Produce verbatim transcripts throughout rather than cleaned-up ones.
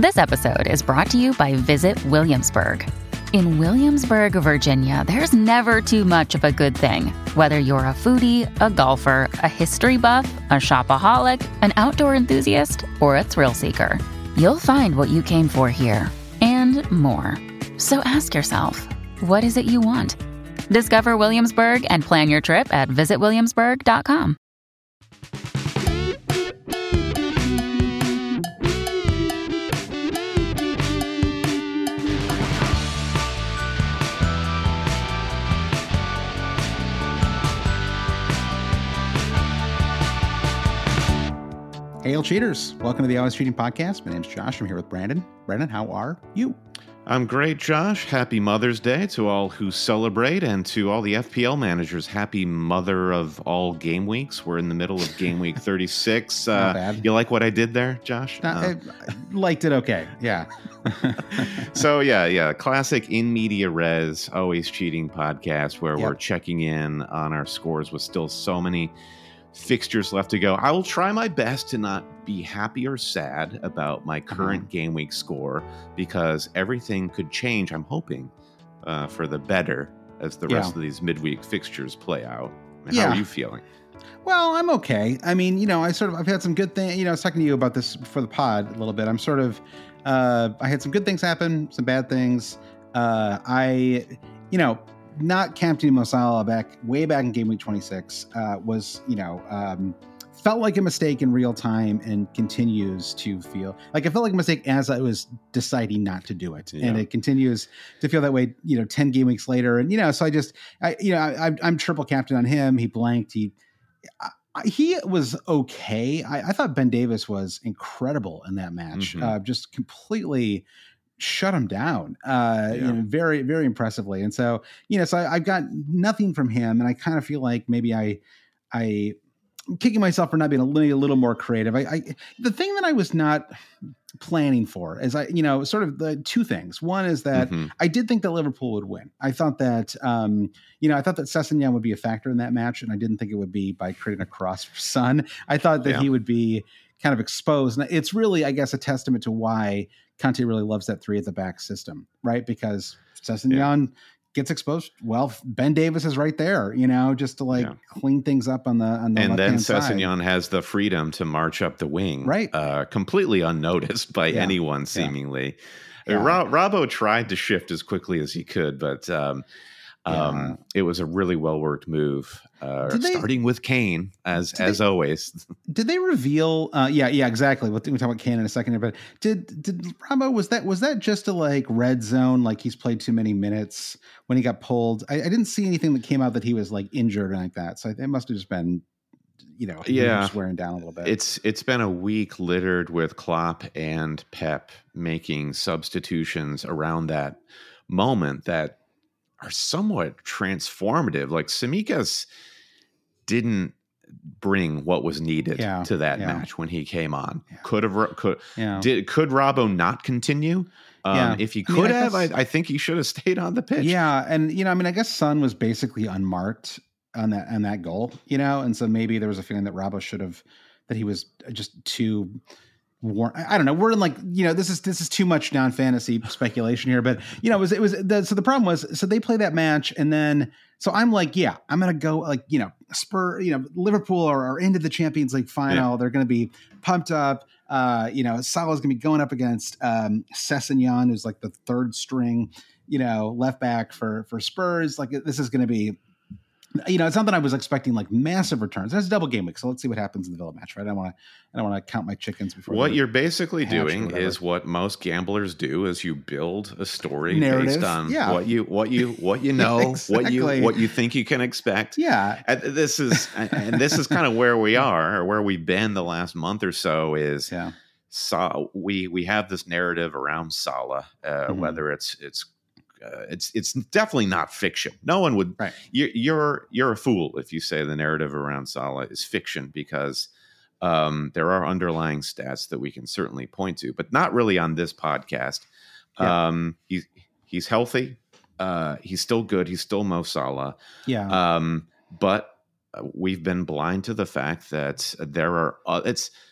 This episode is brought to you by Visit Williamsburg. In Williamsburg, Virginia, there's never too much of a good thing. Whether you're a foodie, a golfer, a history buff, a shopaholic, an outdoor enthusiast, or a thrill seeker, you'll find what you came for here and more. So ask yourself, what is it you want? Discover Williamsburg and plan your trip at visit williamsburg dot com. Hail cheaters. Welcome to the Always Cheating Podcast. My name's Josh. I'm here with Brandon. Brandon, how are you? I'm great, Josh. Happy Mother's Day to all who celebrate, and to all the F P L managers. Happy mother of all game weeks. We're in the middle of game week thirty-six. Not uh, bad. You like what I did there, Josh? Not, Uh, I, I liked it okay. Yeah. so, yeah, yeah. Classic in media res, Always Cheating podcast, where Yep. we're checking in on our scores with still so many fixtures left to go. I will try my best to not be happy or sad about my current Uh-huh. game week score, because everything could change, I'm hoping, uh, for the better as the rest Yeah. of these midweek fixtures play out. How Yeah. are you feeling? Well, I'm okay. I mean, you know, I sort of, I've had some good things, you know, I was talking to you about this before the pod a little bit. I'm sort of, uh, I had some good things happen, some bad things. Uh, I, you know, not captaining Mo Salah back way back in game week twenty-six uh, was, you know, um, felt like a mistake in real time and continues to feel like I felt like a mistake as I was deciding not to do it. Yeah. And it continues to feel that way, you know, ten game weeks later. And, you know, so I just, I, you know, I, I'm triple captain on him. He blanked. He, I, he was okay. I, I thought Ben Davis was incredible in that match. Mhm. Uh, just completely shut him down, uh, Yeah. you know, very, very impressively. And so, you know, so I, I've got nothing from him, and I kind of feel like maybe I, I, I'm kicking myself for not being a little, a little more creative. I, I, the thing that I was not planning for is I, you know, sort of the two things. One is that Mhm. I did think that Liverpool would win. I thought that, um, you know, I thought that Sessegnon would be a factor in that match, and I didn't think it would be by creating a cross for Son. I thought that Yeah. he would be kind of exposed. And it's really, I guess, a testament to why Conte really loves that three at the back system, right? Because Sessegnon gets exposed. Well, Ben Davis is right there, you know, just to like Yeah. clean things up on the on the And then left-hand side. Sessegnon has the freedom to march up the wing, Right. Uh, completely unnoticed by Yeah. anyone, seemingly. Yeah. Ro- Robbo tried to shift as quickly as he could, but um, um, Yeah. it was a really well worked move. Uh, Did they- starting with Kane, as Did as they- always. Did they reveal? Uh, yeah, yeah, exactly. We'll, we'll talk about Kane in a second here. But did did Rambo was that was that just a like red zone? Like he's played too many minutes when he got pulled. I, I didn't see anything that came out that he was like injured or like that. So it must have just been, you know, Yeah. just wearing down a little bit. It's it's been a week littered with Klopp and Pep making substitutions around that moment that are somewhat transformative. Like Tsimikas didn't bring what was needed Yeah, to that yeah. match when he came on. Yeah. Could have could yeah. did could Robbo not continue? Um, Yeah. If he I mean, could I have, guess- I, I think he should have stayed on the pitch. Yeah, and you know, I mean, I guess Son was basically unmarked on that on that goal, you know, and so maybe there was a feeling that Robbo should have that he was just too war. I I don't know. We're in like, you know, this is this is too much non-fantasy speculation here, but you know, it was it was the, so the problem was so they play that match, and then so I'm like, yeah, I'm gonna go like, you know, Spur, you know, Liverpool are, are into the Champions League final. Yeah. They're gonna be pumped up. Uh, you know, Salah's gonna be going up against um Sessegnon, who's like the third string, you know, left back for for Spurs. Like this is gonna be, you know, it's not that I was expecting like massive returns. That's a double game week, so let's see what happens in the Villa match, right? I don't want to, I don't want to count my chickens before. What they're you're basically hatched or doing whatever. is what most gamblers do: is you build a story Narrative, based on yeah. what you what you what you know, what you Exactly. what you think you can expect. Yeah, And this is and this is kind of where we are, or where we've been the last month or so. Is yeah, so we we have this narrative around Salah, uh, Mhm. whether it's it's. Uh, it's it's definitely not fiction. No one would. Right. You're you're you're a fool if you say the narrative around Salah is fiction, because um, there are underlying stats that we can certainly point to, but not really on this podcast. Yeah. Um, he's he's healthy. Uh, he's still good. He's still Mo Salah. yeah, Um, but we've been blind to the fact that there are uh, it's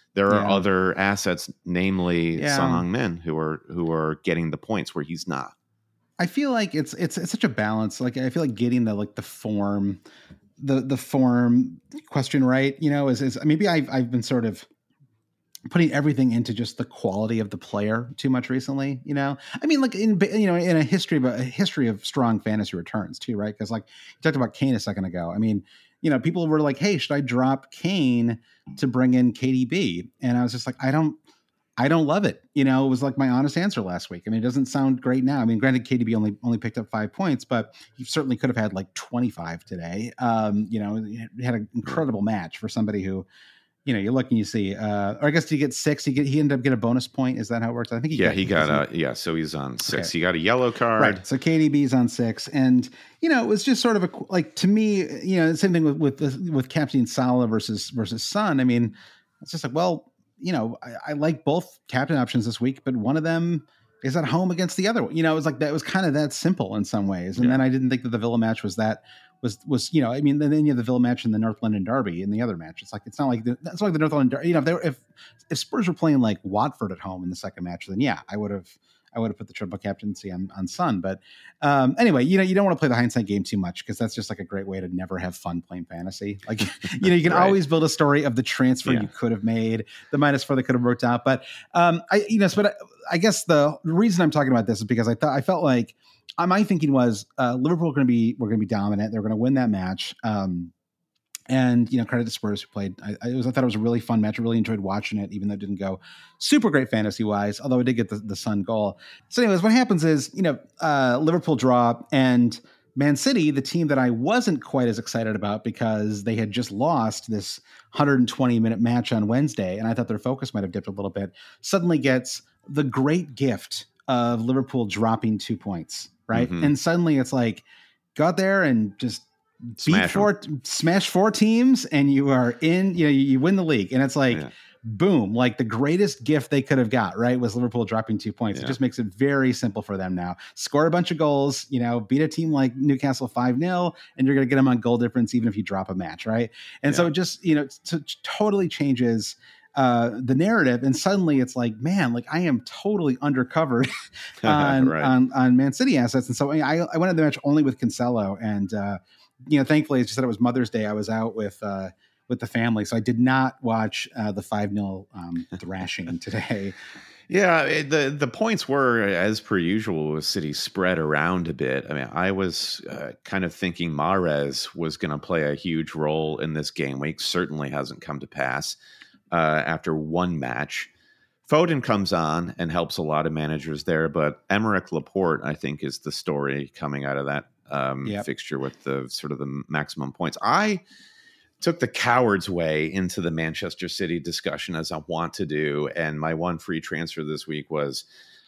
There are Yeah. other assets, namely Yeah. Son Heung-min, who are who are getting the points where he's not. I feel like it's it's it's such a balance. Like I feel like getting the like the form, the the form question right. You know, is is maybe I've I've been sort of putting everything into just the quality of the player too much recently, you know. I mean, like in you know in a history, but a history of strong fantasy returns too, right? Because like you talked about Kane a second ago. I mean, you know, people were like, "Hey, should I drop Kane to bring in K D B?" And I was just like, "I don't, I don't love it." You know, it was like my honest answer last week. I mean, it doesn't sound great now. I mean, granted, K D B only only picked up five points, but he certainly could have had like twenty-five today. Um, you know, he had an incredible match for somebody who. You know, you look and you see, uh, or I guess did he get six? He get he ended up getting a bonus point. Is that how it works? I think he yeah, got, he got a yeah. So he's on six. Okay. He got a yellow card. Right. So K D B's on six, and you know, it was just sort of a like to me, you know, the same thing with with with Captain Salah versus versus Son. I mean, it's just like, well, you know, I, I like both captain options this week, but one of them is at home against the other one. You know, it was like that. It was kind of that simple in some ways, and Yeah. then I didn't think that the Villa match was that. Was was you know I mean then you have the Villa match and the North London Derby in the other match. It's like it's not like the, it's not like the North London Derby. You know if they were, if if Spurs were playing like Watford at home in the second match, then yeah, I would have I would have put the triple captaincy on on Son. But um, anyway, you know you don't want to play the hindsight game too much because that's just like a great way to never have fun playing fantasy. Like you know you can Right. always build a story of the transfer Yeah. you could have made, the minus four that could have worked out. But um, I you know but I, I guess the reason I'm talking about this is because I thought I felt like. My thinking was uh, Liverpool are going to be we're going to be dominant. They're going to win that match. Um, and you know, credit to Spurs who played. I, I, was, I thought it was a really fun match. I really enjoyed watching it, even though it didn't go super great fantasy wise. Although I did get the, the Son goal. So, anyways, what happens is you know uh, Liverpool draw and Man City, the team that I wasn't quite as excited about because they had just lost this one hundred twenty minute match on Wednesday, and I thought their focus might have dipped a little bit. Suddenly gets the great gift of Liverpool dropping two points. Right. Mhm. And suddenly it's like, go out there and just Smash beat four, smash four teams and you are in, you know, you, you win the league. And it's like, Yeah. boom, like the greatest gift they could have got, right, was Liverpool dropping two points. Yeah. It just makes it very simple for them now. Score a bunch of goals, you know, beat a team like Newcastle five nil, and you're going to get them on goal difference even if you drop a match, right? And Yeah. so it just, you know, t- t- totally changes uh, the narrative. And suddenly it's like, man, like I am totally undercovered on, Right. on, on Man City assets. And so I, I went to the match only with Cancelo. And, uh, you know, thankfully, as you said, it was Mother's Day. I was out with, uh, with the family. So I did not watch uh, the five nil um, thrashing today. Yeah, it, the the points were, as per usual, with City spread around a bit. I mean, I was uh, kind of thinking Mahrez was going to play a huge role in this game week. Certainly hasn't come to pass uh, after one match. Foden comes on and helps a lot of managers there, but Emerick Laporte, I think, is the story coming out of that um, Yep. fixture with the sort of the maximum points. I took the coward's way into the Manchester City discussion, as I want to do. And my one free transfer this week was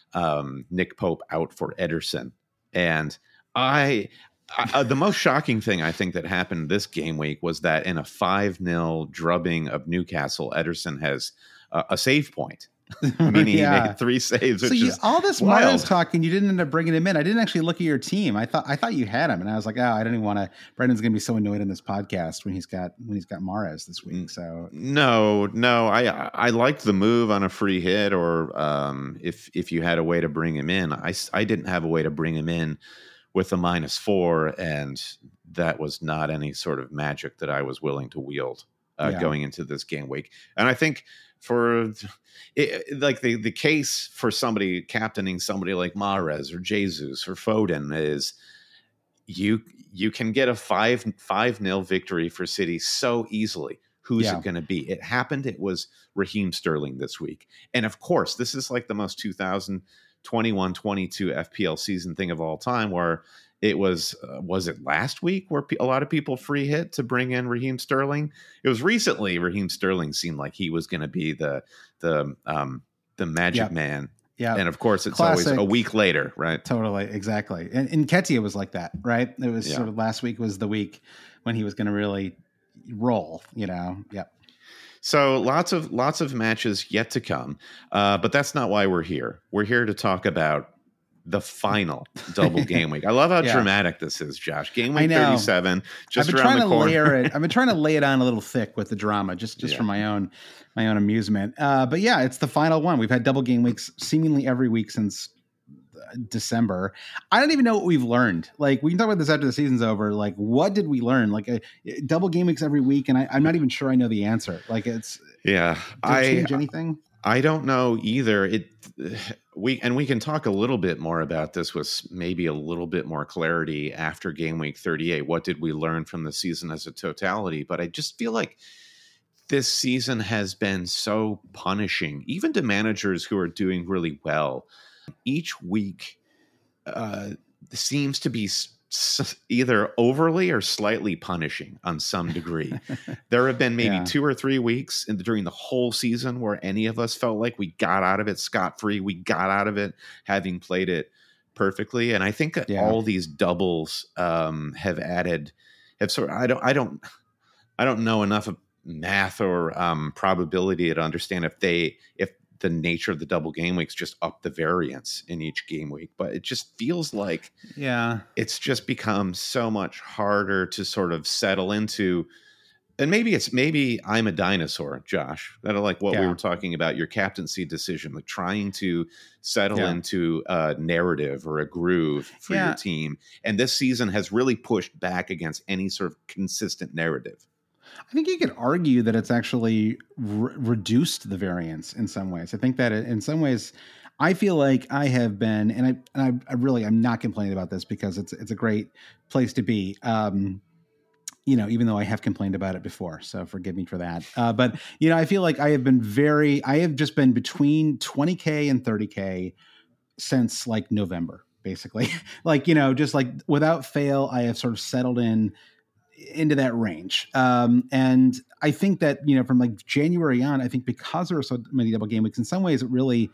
um, Nick Pope out for Ederson. And I, I, the most shocking thing I think that happened this game week was that in a five nil drubbing of Newcastle, Ederson has uh, a save point, meaning Yeah. he made three saves, which So you, is all this wild. Mahrez talk, and you didn't end up bringing him in. I didn't actually look at your team. I thought I thought you had him, and I was like, oh, I don't even want to. Brendan's going to be so annoyed in this podcast when he's got when he's got Mahrez this week. So No, no, I I liked the move on a free hit, or um, if if you had a way to bring him in. I, I didn't have a way to bring him in with a minus four, and that was not any sort of magic that I was willing to wield uh, Yeah. going into this game week. And I think for it, like the the case for somebody captaining somebody like Mahrez or Jesus or Foden is you you can get a five five nil victory for City so easily. Who's Yeah. it going to be? It happened. It was Raheem Sterling this week. And of course, this is like the most two thousand twenty-one twenty-two F P L season thing of all time, where it was, uh, was it last week where pe- a lot of people free hit to bring in Raheem Sterling? It was recently. Raheem Sterling seemed like he was going to be the, the, um, the magic Yep. man. yeah, And of course, it's Classic. always a week later, right? totally, exactly. And, and Ketia was like that, right? It was Yeah. sort of last week was the week when he was going to really roll. You know, yep. So lots of lots of matches yet to come, uh, but that's not why we're here. We're here to talk about the final double game week. I love how Yeah. dramatic this is, Josh. Game I week know. thirty-seven, just I've been around trying the to corner. layer it. I've been trying to lay it on a little thick with the drama, just just Yeah. for my own my own amusement. Uh, but yeah, it's the final one. We've had double game weeks seemingly every week since December. I don't even know what we've learned. Like, we can talk about this after the season's over. Like, what did we learn? Like, a, double game weeks every week, and I, I'm not even sure I know the answer. Like, it's Yeah, did it I change anything? I don't know either. It we and we can talk a little bit more about this with maybe a little bit more clarity after game week thirty-eight. What did we learn from the season as a totality? But I just feel like this season has been so punishing, even to managers who are doing really well. Each week uh, seems to be s- s- either overly or slightly punishing on some degree. There have been maybe Yeah. two or three weeks in, during the whole season where any of us felt like we got out of it scot-free. We got out of it having played it perfectly. And I think that Yeah. all these doubles um, have added, have sort of, I don't, I don't, I don't know enough of math or um, probability to understand if they, if the nature of the double game weeks just up the variance in each game week. But it just feels like Yeah. it's just become so much harder to sort of settle into. And maybe it's, maybe I'm a dinosaur, Josh, that are like what we Yeah. were talking about, your captaincy decision, like trying to settle Yeah. into a narrative or a groove for Yeah. your team. And this season has really pushed back against any sort of consistent narrative. I think you could argue that it's actually re- reduced the variance in some ways. I think that in some ways, I feel like I have been, and I, and I, I really, I'm not complaining about this because it's it's a great place to be. Um, you know, even though I have complained about it before, so forgive me for that. Uh, but you know, I feel like I have been very, I have just been between twenty K and thirty K since like November, basically. Like, you know, just like without fail, I have sort of settled in into that range. Um, and I think that, you know, from like January on, I think because there are so many double game weeks, in some ways it really,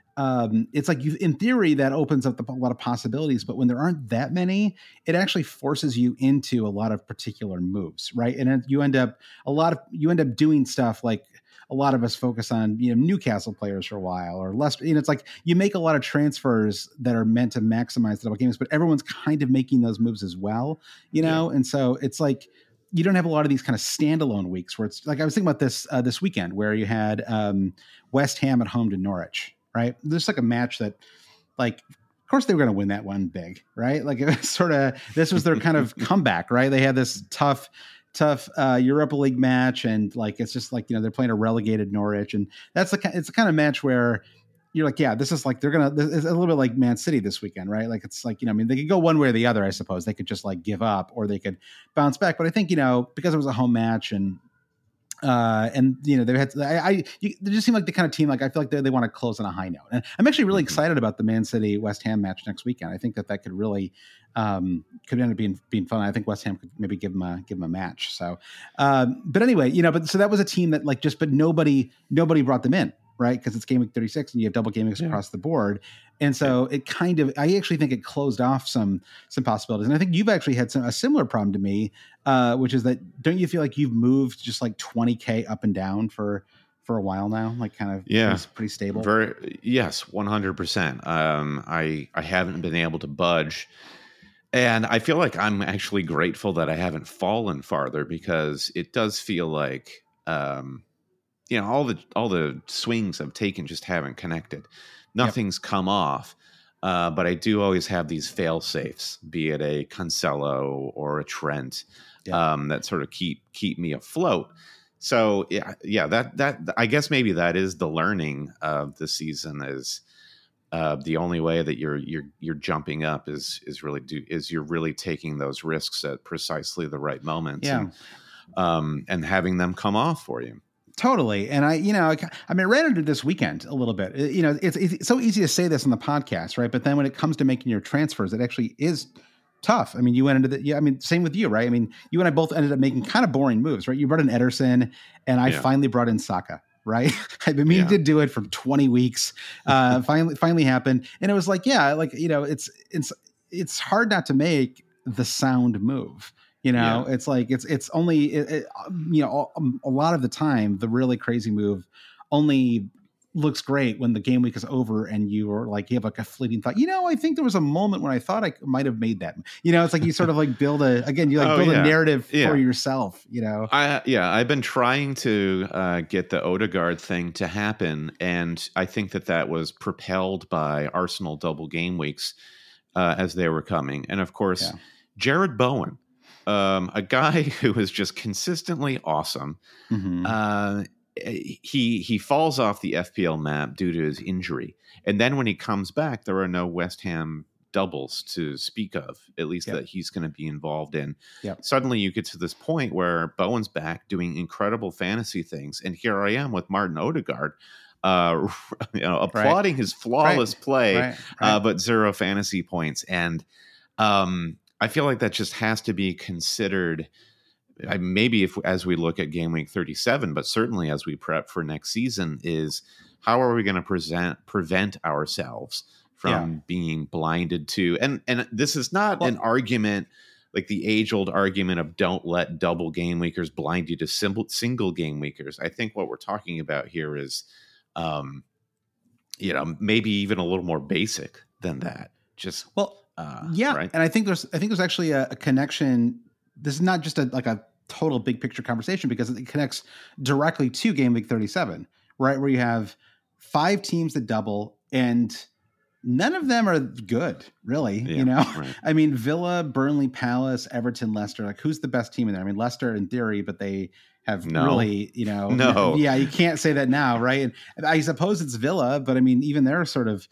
um, it's like you, in theory, that opens up a lot of possibilities, but when there aren't that many, it actually forces you into a lot of particular moves. Right. And then you end up a lot of, you end up doing stuff like a lot of us focus on, you know, Newcastle players for a while or less, you know, it's like you make a lot of transfers that are meant to maximize the double games, but everyone's kind of making those moves as well, you know? Yeah. And so it's like, you don't have a lot of these kind of standalone weeks where it's like, I was thinking about this, uh, this weekend where you had um, West Ham at home to Norwich, right? There's like a match that like, of course they were going to win that one big, right? Like it was sort of, this was their kind of comeback, right? They had this tough, tough uh, Europa League match. And like, it's just like, you know, they're playing a relegated Norwich. And that's the, it's the kind of match where you're like, yeah, this is like, they're going to, it's a little bit like Man City this weekend, right? Like, it's like, you know, I mean, they could go one way or the other, I suppose. They could just like give up or they could bounce back. But I think, you know, because it was a home match and, uh, and you know, they had, I, I you, they just seem like the kind of team, like, I feel like they, they want to close on a high note. And I'm actually really mm-hmm. excited about the Man City West Ham match next weekend. I think that that could really, um, could end up being, being fun. I think West Ham could maybe give them a, give them a match. So, um, but anyway, you know, but so that was a team that like just, but nobody, nobody brought them in. Right. Because it's game week thirty-six and you have double game weeks yeah. across the board. And so yeah. it kind of, I actually think it closed off some, some possibilities. And I think you've actually had some, a similar problem to me, uh, which is that, don't you feel like you've moved just like twenty K up and down for, for a while now? Like kind of yeah. pretty, pretty stable. Very, yes, one hundred percent. Um, I, I haven't been able to budge. And I feel like I'm actually grateful that I haven't fallen farther because it does feel like, um, you know, all the all the swings I've taken just haven't connected. Nothing's yep. come off. Uh, but I do always have these fail safes, be it a Cancelo or a Trent, yep. um, that sort of keep keep me afloat. So yeah, yeah, that that I guess maybe that is the learning of the season is uh, the only way that you're you're you're jumping up is is really do is you're really taking those risks at precisely the right moments. Yeah. And, um, and having them come off for you. Totally. And I, you know, I, I mean, I ran into this weekend a little bit, you know, it's, it's so easy to say this on the podcast, right? But then when it comes to making your transfers, it actually is tough. I mean, you went into the, yeah, I mean, same with you, right? I mean, you and I both ended up making kind of boring moves, right? You brought in Ederson and I yeah. finally brought in Saka, right? I've been meaning yeah. to do it for twenty weeks. Uh, finally, finally happened. And it was like, yeah, like, you know, it's, it's, it's hard not to make the sound move. You know, yeah. it's like it's it's only, it, it, you know, a, a lot of the time, the really crazy move only looks great when the game week is over and you are like, you have like a fleeting thought, you know, I think there was a moment when I thought I might have made that, you know, it's like you sort of like build a, again, you like oh, build yeah. a narrative yeah. for yourself, you know? I, yeah, I've been trying to uh, get the Odegaard thing to happen. And I think that that was propelled by Arsenal double game weeks uh, as they were coming. And of course, yeah. Jared Bowen, um, a guy who is just consistently awesome. Mm-hmm. Uh, he he falls off the F P L map due to his injury. And then when he comes back, there are no West Ham doubles to speak of, at least yep. that he's going to be involved in. Yep. Suddenly you get to this point where Bowen's back doing incredible fantasy things. And here I am with Martin Odegaard, uh, you know, applauding right. his flawless right. play, right. Right. Uh, but zero fantasy points. And um, I feel like that just has to be considered. I, maybe if as we look at game week thirty-seven, but certainly as we prep for next season, is how are we going to present prevent ourselves from yeah. being blinded to? And and this is not well, an argument like the age old argument of don't let double game weekers blind you to simple, single game weekers. I think what we're talking about here is, um, you know, maybe even a little more basic than that. Just well, uh, yeah, right? And I think there's I think there's actually a, a connection. This is not just a like a total big picture conversation because it connects directly to game week thirty-seven, right? Where you have five teams that double and none of them are good, really. Yeah, you know, right. I mean, Villa, Burnley, Palace, Everton, Leicester, like who's the best team in there? I mean, Leicester in theory, but they have no. really, you know, no. yeah, you can't say that now. Right. And I suppose it's Villa, but I mean, even they're sort of,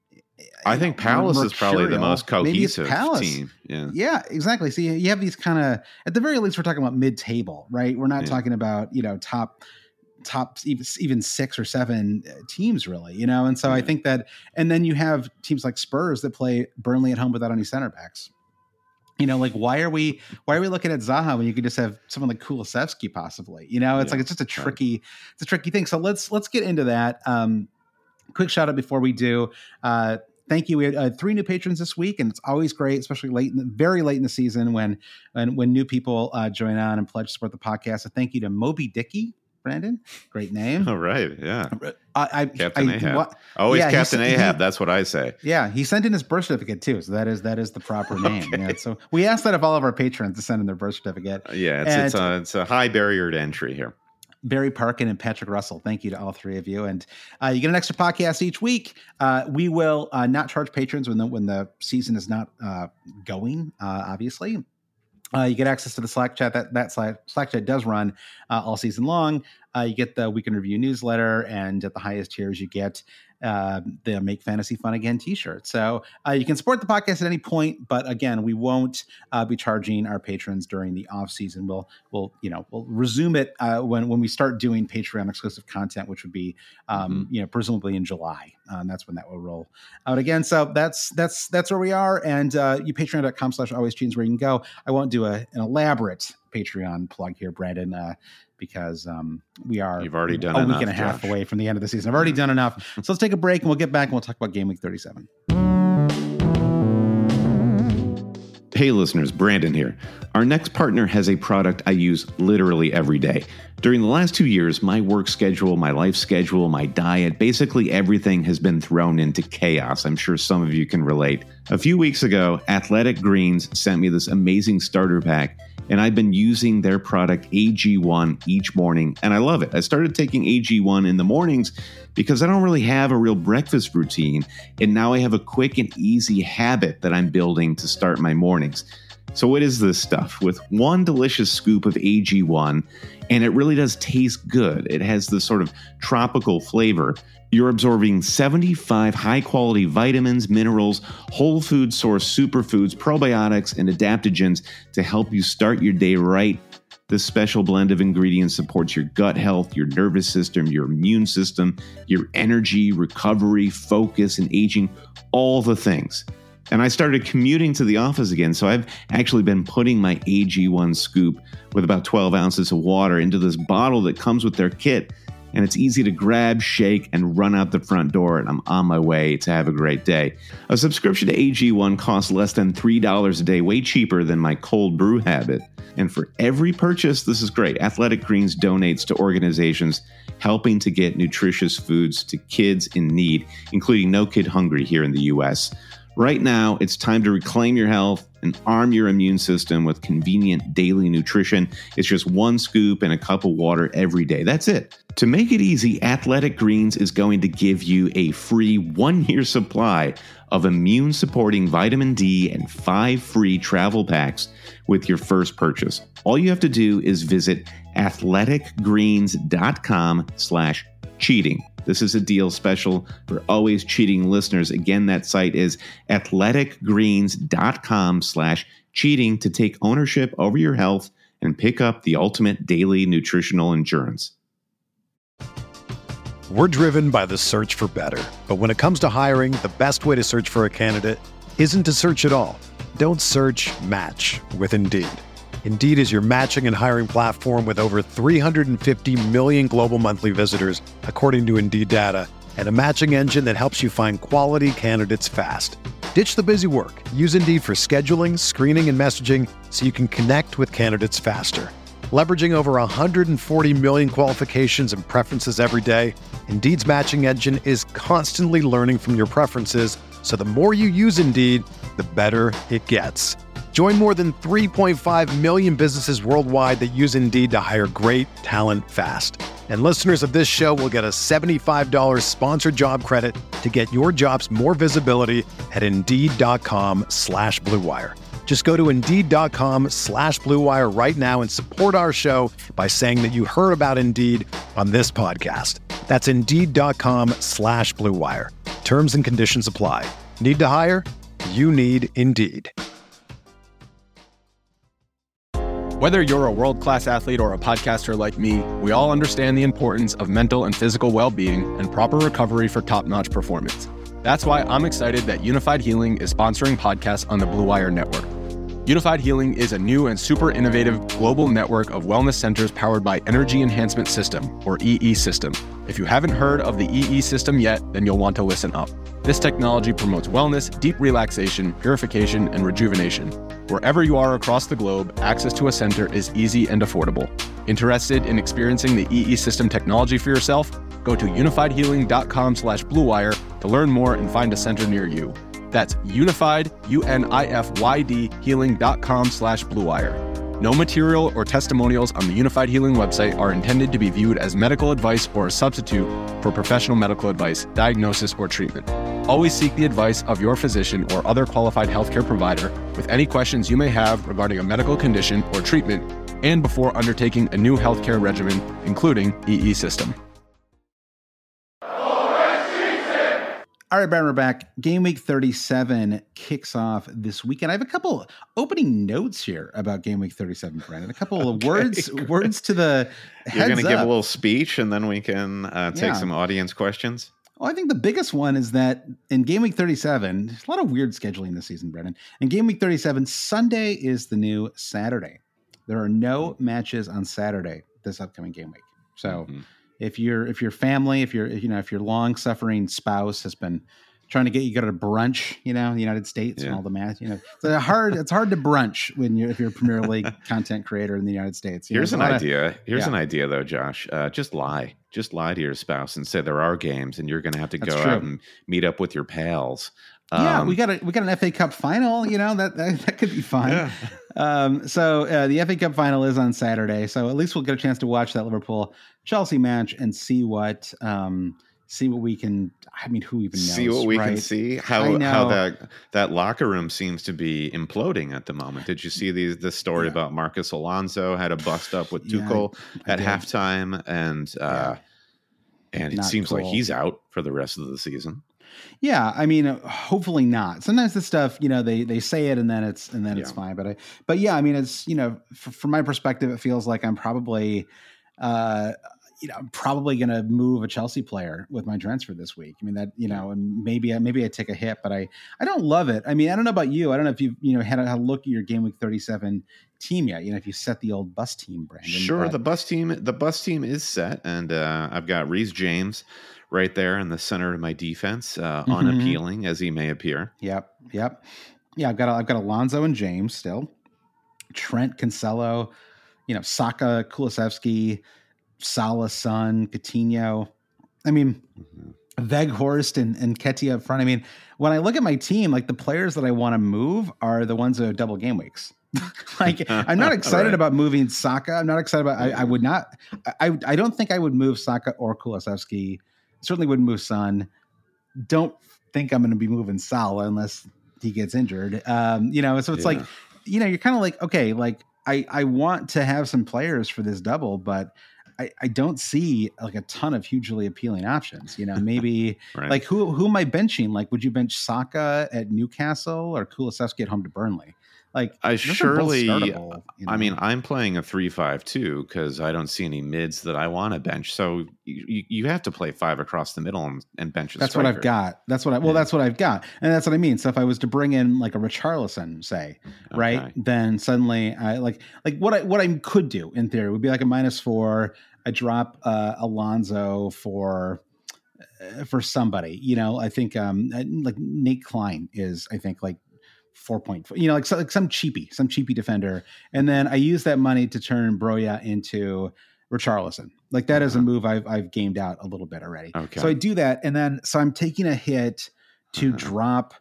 I think Palace is probably the most cohesive team. Yeah, yeah, exactly. So you, you have these kind of, at the very least, we're talking about mid-table, right? We're not yeah. talking about, you know, top, top even, even six or seven teams really, you know? And so yeah. I think that, and then you have teams like Spurs that play Burnley at home without any center backs. You know, like why are we, why are we looking at Zaha when you could just have someone like Kulusevski possibly, you know, it's yeah. like, it's just a tricky, right. it's a tricky thing. So let's, let's get into that. Um, quick shout out before we do, uh, Thank you. We had uh, three new patrons this week, and it's always great, especially late, in the, very late in the season when when, when new people uh, join on and pledge to support the podcast. So thank you to Moby Dickey, Brandon. Great name. All right, yeah. I, I, Captain I, Ahab. What, Always yeah, Captain he, Ahab. He, that's what I say. Yeah, he sent in his birth certificate too, so that is that is the proper name. okay. Yeah, so we asked that of all of our patrons to send in their birth certificate. Uh, yeah, it's, and, it's, a, it's a high barrier to entry here. Barry Parkin and Patrick Russell. Thank you to all three of you. And uh, you get an extra podcast each week. Uh, we will uh, not charge patrons when the, when the season is not uh, going, uh, obviously. Uh, you get access to the Slack chat. That that Slack, Slack chat does run uh, all season long. Uh, you get the Week in Review newsletter, and at the highest tiers, you get uh, the Make Fantasy Fun Again t-shirt. So uh, you can support the podcast at any point, but again, we won't uh, be charging our patrons during the off season. We'll we'll you know we'll resume it uh, when when we start doing Patreon exclusive content, which would be um, mm-hmm. you know presumably in July. Um, that's when that will roll out again. So that's that's that's where we are. And uh, you patreon dot com slash always tunes where you can go. I won't do a, an elaborate Patreon plug here, Brandon. Uh, because um, we are You've already done a enough, week and a half Josh. away from the end of the season. I've already done enough. So let's take a break and we'll get back and we'll talk about game week thirty-seven. Hey listeners, Brandon here. Our next partner has a product I use literally every day. During the last two years, my work schedule, my life schedule, my diet, basically everything has been thrown into chaos. I'm sure some of you can relate. A few weeks ago, Athletic Greens sent me this amazing starter pack, and I've been using their product A G one each morning, and I love it. I started taking A G one in the mornings because I don't really have a real breakfast routine, and now I have a quick and easy habit that I'm building to start my mornings. So what is this stuff? With one delicious scoop of A G one, and it really does taste good. It has this sort of tropical flavor. You're absorbing seventy-five high-quality vitamins, minerals, whole food source superfoods, probiotics, and adaptogens to help you start your day right. This special blend of ingredients supports your gut health, your nervous system, your immune system, your energy, recovery, focus, and aging, all the things. And I started commuting to the office again, so I've actually been putting my A G one scoop with about twelve ounces of water into this bottle that comes with their kit. and it's easy to grab, shake, and run out the front door, and I'm on my way to have a great day. A subscription to A G one costs less than three dollars a day, way cheaper than my cold brew habit. And for every purchase, this is great, Athletic Greens donates to organizations helping to get nutritious foods to kids in need, including No Kid Hungry here in the U S. Right now, it's time to reclaim your health and arm your immune system with convenient daily nutrition. It's just one scoop and a cup of water every day. That's it. To make it easy, Athletic Greens is going to give you a free one-year supply of immune-supporting vitamin D and five free travel packs with your first purchase. All you have to do is visit athleticgreens.com slash cheating. This is a deal special for Always Cheating listeners. Again, that site is athleticgreens.com slash cheating to take ownership over your health and pick up the ultimate daily nutritional endurance. We're driven by the search for better. But when it comes to hiring, the best way to search for a candidate isn't to search at all. Don't search, match with Indeed. Indeed is your matching and hiring platform with over three hundred fifty million global monthly visitors, according to Indeed data, and a matching engine that helps you find quality candidates fast. Ditch the busy work. Use Indeed for scheduling, screening, and messaging so you can connect with candidates faster. Leveraging over one hundred forty million qualifications and preferences every day, Indeed's matching engine is constantly learning from your preferences, so the more you use Indeed, the better it gets. Join more than three point five million businesses worldwide that use Indeed to hire great talent fast. And listeners of this show will get a seventy-five dollars sponsored job credit to get your jobs more visibility at Indeed.com slash Blue Wire. Just go to Indeed.com slash Blue Wire right now and support our show by saying that you heard about Indeed on this podcast. That's Indeed.com slash Blue Wire. Terms and conditions apply. Need to hire? You need Indeed. Whether you're a world-class athlete or a podcaster like me, we all understand the importance of mental and physical well-being and proper recovery for top-notch performance. That's why I'm excited that Unified Healing is sponsoring podcasts on the Blue Wire Network. Unified Healing is a new and super innovative global network of wellness centers powered by Energy Enhancement System, or E E System. If you haven't heard of the E E System yet, then you'll want to listen up. This technology promotes wellness, deep relaxation, purification, and rejuvenation. Wherever you are across the globe, access to a center is easy and affordable. Interested in experiencing the E E System technology for yourself? Go to unifiedhealing.com slash Blue Wire to learn more and find a center near you. That's unified, U N I F Y D, healing.com slash Blue Wire. No material or testimonials on the Unified Healing website are intended to be viewed as medical advice or a substitute for professional medical advice, diagnosis, or treatment. Always seek the advice of your physician or other qualified healthcare provider with any questions you may have regarding a medical condition or treatment and before undertaking a new healthcare regimen, including E E System. All right, Brian, we're back. Game week thirty-seven kicks off this weekend. I have a couple opening notes here about game week thirty-seven, Brandon. A couple of okay, words great. words to the heads You're going to give a up. little speech, and then we can uh, take Yeah. some audience questions. Well, I think the biggest one is that in game week thirty-seven, there's a lot of weird scheduling this season, Brennan. In game week thirty-seven, Sunday is the new Saturday. There are no matches on Saturday this upcoming game week. So Mm-hmm. if you're if your family, if you're you know if your long suffering spouse has been trying to get you to go to brunch, you know, in the United States Yeah. and all the math, you know, it's hard. It's hard to brunch when you're if you're a Premier League content creator in the United States. You know, Here's there's an a lot of- idea. Here's yeah. an idea, though, Josh. Uh, just lie. Just lie to your spouse and say there are games, and you're going to have to That's go true. out and meet up with your pals. Yeah, Um, we got a we got an F A Cup final. You know that that, that could be fun. Yeah. Um, so uh, the F A Cup final is on Saturday. So at least we'll get a chance to watch that Liverpool Chelsea match and see what um, see what we can. I mean, who even knows? see what we right? can see. I How know. how that that locker room seems to be imploding at the moment. Did you see the the story Yeah. about Marcus Alonso had a bust up with Yeah, Tuchel I at did. halftime, and uh, and it Not seems like cool. he's out for the rest of the season. Yeah, I mean, uh, hopefully not. Sometimes this stuff, you know, they they say it and then it's and then it's Yeah. fine. But I, but yeah, I mean, it's you know, f- from my perspective, it feels like I'm probably, uh, you know, I'm probably going to move a Chelsea player with my transfer this week. I mean that, you know, and maybe, maybe I take a hit, but I, I don't love it. I mean, I don't know about you. I don't know if you've, you know, had a, had a look at your game week thirty-seven team yet, you know, if you set the old bus team, Brandon. Sure. But, the bus team, the bus team is set. And uh, I've got Reece James right there in the center of my defense, uh, mm-hmm. unappealing as he may appear. Yep. Yep. Yeah. I've got, I've got Alonso and James still, Trent, Cancelo, you know, Saka, Kulusevski, Salah, Son, Coutinho. I mean, mm-hmm. Weghorst and, and Nketiah up front. I mean, when I look at my team, like the players that I want to move are the ones that are double game weeks. Like I'm not excited right. about moving Saka. I'm not excited about, I, I would not, I, I don't think I would move Saka or Kulusevski. Certainly wouldn't move Son. Don't think I'm going to be moving Salah unless he gets injured. Um, you know, so it's yeah. like, you know, you're kind of like, okay, like I, I want to have some players for this double, but I, I don't see like a ton of hugely appealing options. You know, maybe right. like who, who am I benching? Like, would you bench Saka at Newcastle or Kulusevski at home to Burnley? Like I surely, you know? I mean, I'm playing a three five two because I don't see any mids that I want to bench. So you, you have to play five across the middle and, and bench. A that's striker. what I've got. That's what I, well, yeah. that's what I've got. And that's what I mean. So if I was to bring in like a Richarlison, say, okay. right, then suddenly I like, like what I, what I could do in theory would be like a minus four. I drop uh, Alonso for, uh, for somebody, you know, I think um, like Nate Klein is, I think like, four point four, you know, like, so, like some cheapie, some cheapie defender. And then I use that money to turn Broya into Richarlison. Like that uh-huh. is a move I've, I've gamed out a little bit already. Okay. So I do that. And then, so I'm taking a hit to uh-huh. drop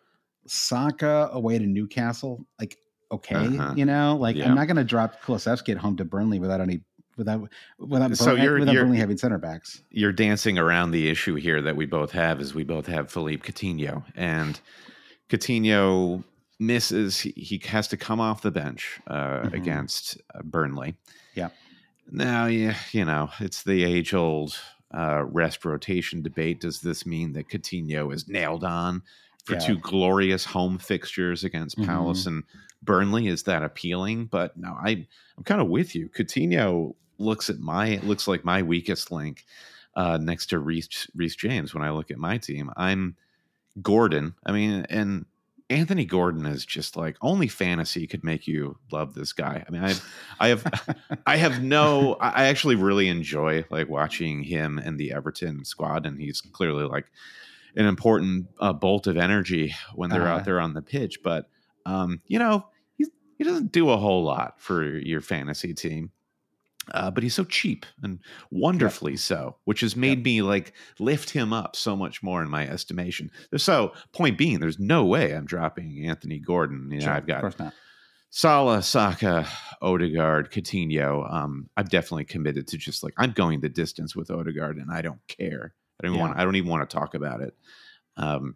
Saka away to Newcastle. Like, okay. Uh-huh. You know, like yeah. I'm not going to drop Kulusevski at home to Burnley without any, without, without, so Bur- you're, without you're, Burnley having center backs. You're dancing around the issue here that we both have is we both have Philippe Coutinho, and Coutinho misses. He, he has to come off the bench uh, mm-hmm. against uh, Burnley. Yeah. Now, yeah, you know, it's the age-old uh, rest rotation debate. Does this mean that Coutinho is nailed on for yeah. two glorious home fixtures against mm-hmm. Palace and Burnley? Is that appealing? But no, I, I'm kind of with you. Coutinho looks at my looks like my weakest link uh, next to Reece Reece James when I look at my team. I'm Gordon. I mean, and Anthony Gordon is just like only fantasy could make you love this guy. I mean, I, I have, I have no. I actually really enjoy like watching him and the Everton squad, and he's clearly like an important uh, bolt of energy when they're uh, out there on the pitch. But um, you know, he he doesn't do a whole lot for your fantasy team. Uh, but he's so cheap and wonderfully yep. so, which has made yep. me like lift him up so much more in my estimation. So, point being, there's no way I'm dropping Anthony Gordon. You know, sure, I've got of course not. Salah, Saka, Odegaard, Coutinho. Um, I'm definitely committed to just like I'm going the distance with Odegaard, and I don't care. I don't yeah. want. I don't even want to talk about it. Um,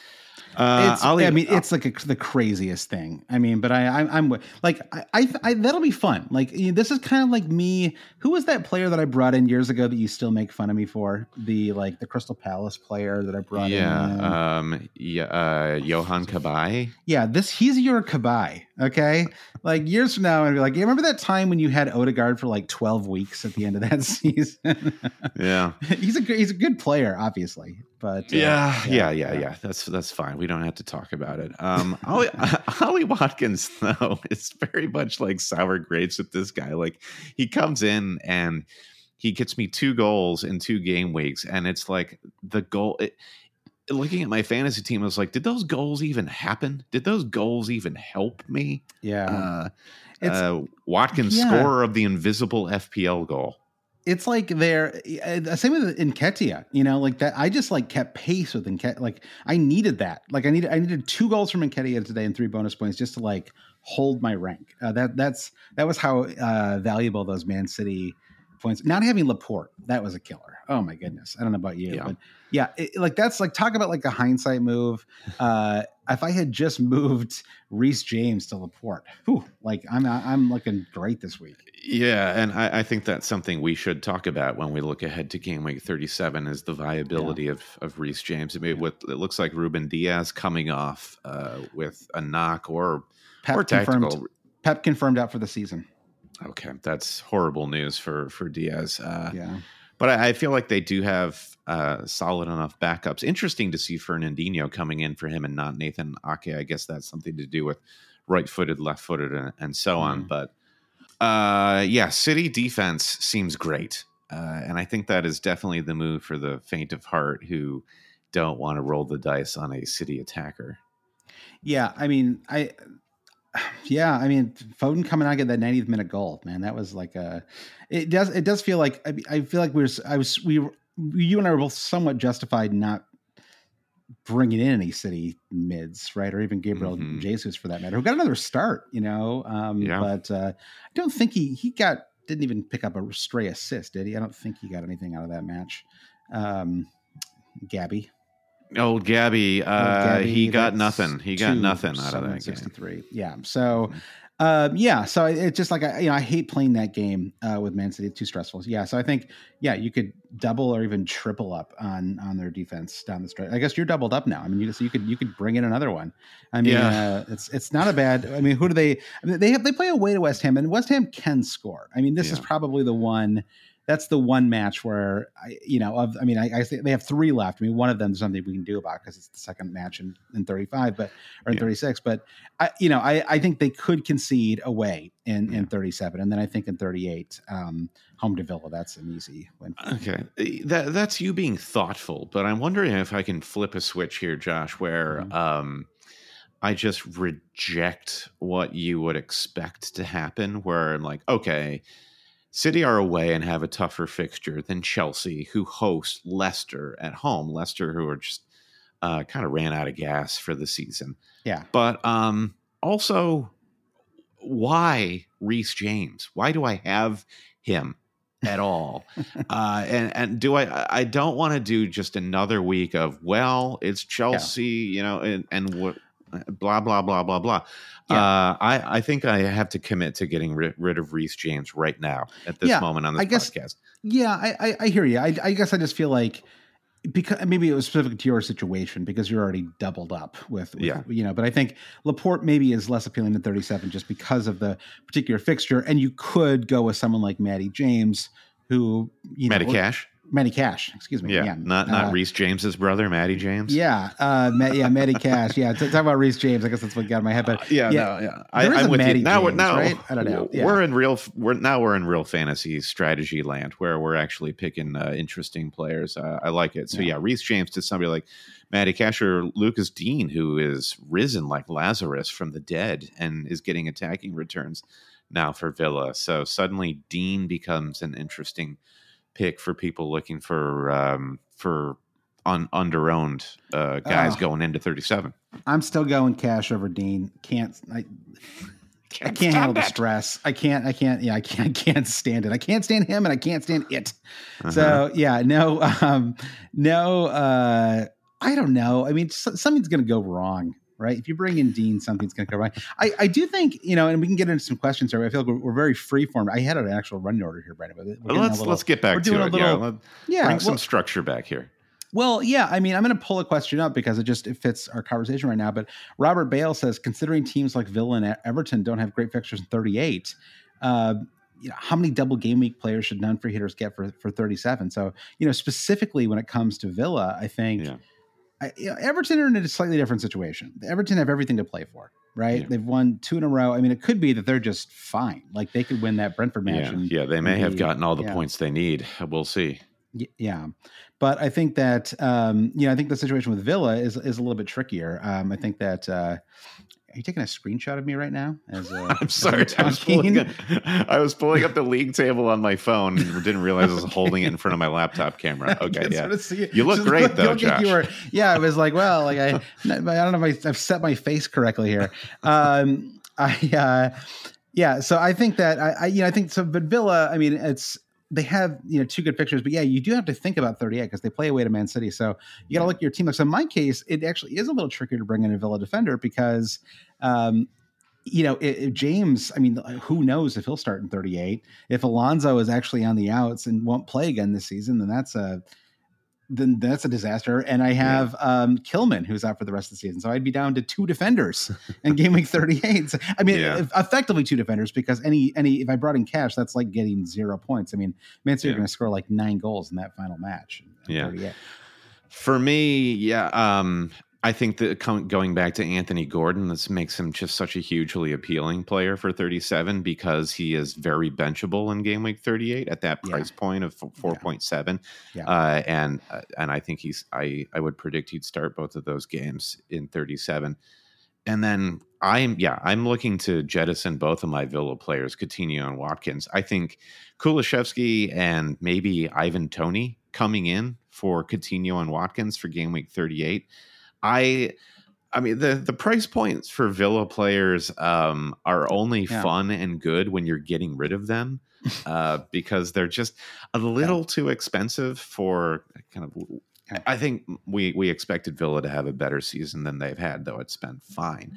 Uh, it's, I mean, it's like a, the craziest thing. I mean, but I, I I'm like, I, I, I that'll be fun. Like, you know, this is kind of like me. Who was that player that I brought in years ago that you still make fun of me for? The like the Crystal Palace player that I brought yeah, in. Yeah, um, yeah, uh, Johan Cabaye. Yeah, this he's your Cabaye. Okay, like years from now, and be like, you remember that time when you had Odegaard for like twelve weeks at the end of that season? Yeah, he's a he's a good player, obviously. But uh, yeah, yeah, yeah, yeah, yeah. That's that's fine. We don't have to talk about it. Um, Ollie, Ollie Watkins, though, is very much like sour grapes with this guy. Like he comes in and he gets me two goals in two game weeks, and it's like the goal. It, looking at my fantasy team, I was like, did those goals even happen? Did those goals even help me? Yeah, uh, it's, uh, Watkins, yeah. scorer of the invisible F P L goal. It's like they're uh, same with Nketiah, you know, like that. I just like kept pace with Nketiah. Like I needed that. Like I needed, I needed two goals from Nketiah today and three bonus points just to like hold my rank. Uh, that that's that was how uh, valuable those Man City points. Not having Laporte, that was a killer. Oh my goodness. I don't know about you, yeah. but yeah, it, like that's like talk about like a hindsight move. Uh, if I had just moved Reece James to Laporte, whew, like I'm I'm looking great this week. Yeah, and I, I think that's something we should talk about when we look ahead to game week thirty-seven is the viability yeah. of, of Reece James. I mean, yeah. with, it looks like Ruben Diaz coming off uh, with a knock or, Pep or tactical. Confirmed, Pep confirmed out for the season. Okay, that's horrible news for, for Diaz. Uh, yeah. But I, I feel like they do have uh, solid enough backups. Interesting to see Fernandinho coming in for him and not Nathan Ake. I guess that's something to do with right-footed, left-footed, and, and so mm. on. But uh, yeah, City defense seems great. Uh, and I think that is definitely the move for the faint of heart who don't want to roll the dice on a City attacker. Yeah, I mean, I... Yeah, I mean, Foden coming out and get that ninetieth minute goal, man. That was like a. It does. It does feel like. I, I feel like we were. I was. We. Were, you and I were both somewhat justified not bringing in any City mids, right? Or even Gabriel mm-hmm. Jesus, for that matter, who got another start. You know, um, yeah. But uh, I don't think he he got didn't even pick up a stray assist, did he? I don't think he got anything out of that match. Um, Gabby. Old Gabby, uh, Old Gabby, he got nothing. He got nothing out of that sixty-three. game. Yeah. So, uh, yeah. So it's just like, I, you know, I hate playing that game uh, with Man City. It's too stressful. Yeah. So I think, yeah, you could double or even triple up on on their defense down the stretch. I guess you're doubled up now. I mean, you, so you could you could bring in another one. I mean, yeah. uh, it's it's not a bad. I mean, who do they? I mean, they have they play away to West Ham, and West Ham can score. I mean, this yeah. is probably the one. That's the one match where I, you know, of, I mean, I, I think they have three left. I mean, one of them is something we can do about because it's the second match in, in thirty-five, but or in yeah. thirty-six. But I, you know, I, I think they could concede away in, yeah. in thirty-seven, and then I think in thirty-eight, um, home to Villa, that's an easy win. Okay, that that's you being thoughtful, but I'm wondering if I can flip a switch here, Josh, where mm-hmm. um, I just reject what you would expect to happen. Where I'm like, okay. City are away and have a tougher fixture than Chelsea, who host Leicester at home. Leicester, who are just uh, kind of ran out of gas for the season. Yeah. But um, also, why Reece James? Why do I have him at all? uh, and and do I? I don't want to do just another week of well, it's Chelsea, yeah. you know, and and what. Blah, blah, blah, blah, blah. Yeah. Uh, I, I think I have to commit to getting rid, rid of Reece James right now at this yeah, moment on this I guess, podcast. Yeah, I, I, I hear you. I, I guess I just feel like because maybe it was specific to your situation because you're already doubled up with, with yeah. you know, but I think Laporte maybe is less appealing than thirty-seven just because of the particular fixture. And you could go with someone like Matty James who, you know, Matty Cash. Matty Cash, excuse me. Yeah, yeah. not not uh, Reece James's brother, Matty James. Yeah, uh, Ma- yeah, Matty Cash. Yeah, talk about Reece James. I guess that's what got in my head. But uh, yeah, yeah, no, yeah. I, I'm with Matty you. Now James, we're now right? I don't know. Yeah. We're in real. We're now we're in real fantasy strategy land where we're actually picking uh, interesting players. Uh, I like it. So yeah, yeah Reece James to somebody like Matty Cash or Lucas Dean, who is risen like Lazarus from the dead and is getting attacking returns now for Villa. So suddenly Dean becomes an interesting pick for people looking for um, for un- under-owned uh, guys oh, going into thirty-seven. I'm still going Cash over Dean. Can't I? Can't I can't handle it. the stress. I can't. I can't. Yeah, I can't. I can't stand it. I can't stand him, and I can't stand it. Uh-huh. So yeah, no, um, no. Uh, I don't know. I mean, something's going to go wrong. Right. If you bring in Dean, something's going to go right. I, I do think, you know, and we can get into some questions here. I feel like we're, we're very free formed. I had an actual running order here, Brandon. But well, let's little, let's get back to it. Little, yeah, let, yeah, bring well, some structure back here. Well, yeah. I mean, I'm going to pull a question up because it just it fits our conversation right now. But Robert Bale says, considering teams like Villa and Everton don't have great fixtures in thirty-eight, uh, you know, how many double game week players should non-free hitters get for, for thirty-seven? So, you know, specifically when it comes to Villa, I think yeah. – I, you know, Everton are in a slightly different situation. Everton have everything to play for, right? Yeah. They've won two in a row. I mean, it could be that they're just fine. Like they could win that Brentford match. Yeah, and, yeah they may have be, gotten all the yeah. points they need. We'll see. Yeah. But I think that, um, you know, I think the situation with Villa is is a little bit trickier. Um, I think that, uh, are you taking a screenshot of me right now? As, uh, I'm sorry. I was, pulling up, I was pulling up the league table on my phone and didn't realize I was holding it in front of my laptop camera. Okay, yeah. You look Just great, look, though, Josh. You were, yeah, I was like, well, like I, I don't know if I, I've set my face correctly here. Um, I, uh, yeah, so I think that I, I, you know, I think so. But Villa, I mean, it's. They have, you know, two good fixtures, but yeah, you do have to think about thirty-eight because they play away to Man City. So you got to look at your team. So in my case, it actually is a little trickier to bring in a Villa defender because, um, you know, it, it, James, I mean, who knows if he'll start in thirty-eight. If Alonso is actually on the outs and won't play again this season, then that's a, then that's a disaster. And I have yeah. um, Killman, who's out for the rest of the season. So I'd be down to two defenders in game week thirty-eight. So, I mean, yeah. effectively two defenders, because any, any, if I brought in cash, that's like getting zero points. I mean, Man City yeah. are going to score like nine goals in that final match. Yeah. thirty-eight. For me, yeah. Um, I think that going back to Anthony Gordon, this makes him just such a hugely appealing player for thirty-seven, because he is very benchable in game week thirty-eight at that price yeah. point of four point seven. Yeah. Yeah. Uh, and uh, and I think he's I, I would predict he'd start both of those games in thirty-seven. And then I'm yeah, I'm looking to jettison both of my Villa players, Coutinho and Watkins. I think Kulusevski and maybe Ivan Toney coming in for Coutinho and Watkins for game week thirty-eight. I, I mean, the, the price points for Villa players um, are only yeah. fun and good when you're getting rid of them, uh, because they're just a little yeah. too expensive for kind of. I think we we expected Villa to have a better season than they've had, though it's been fine.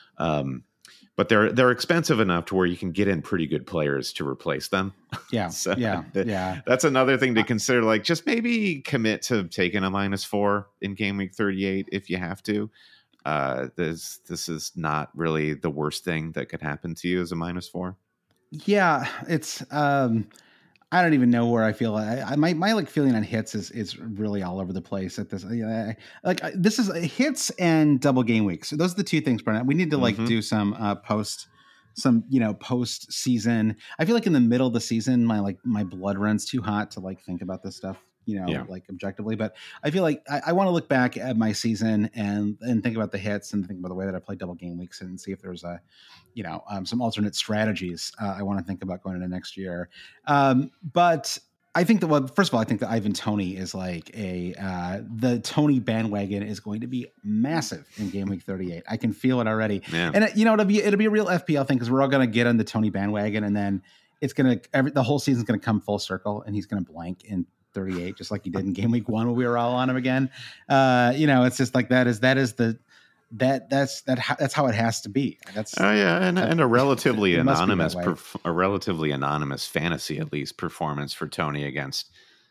Um, but they're they're expensive enough to where you can get in pretty good players to replace them. Yeah, so yeah, th- yeah. That's another thing to consider. Like, just maybe commit to taking a minus four in game week thirty-eight if you have to. Uh, this this is not really the worst thing that could happen to you as a minus four. Yeah, it's. Um, I don't even know where I feel. I, I my my like feeling on hits is is really all over the place at this. I, like I, this is hits and double game weeks. So those are the two things, Brennan. We need to like mm-hmm. do some uh, post, some you know post season. I feel like in the middle of the season, my like my blood runs too hot to like think about this stuff. You know, yeah. like objectively, but I feel like I, I want to look back at my season and and think about the hits and think about the way that I play double game weeks and see if there's a, you know, um, some alternate strategies uh, I want to think about going into next year. Um, but I think that, well, first of all, I think that Ivan Toney is like a, uh, the Toney bandwagon is going to be massive in game week thirty-eight. I can feel it already. Yeah. And it, you know, it'll be, it'll be a real F P L thing, because we're all going to get on the Toney bandwagon, and then it's going to, every, the whole season's going to come full circle, and he's going to blank in thirty-eight, just like he did in game week one when we were all on him again. Uh, you know, it's just like that is that is the that that's that that's how it has to be. That's oh yeah, and, and a relatively anonymous, perf- a relatively anonymous fantasy at least performance for Toney against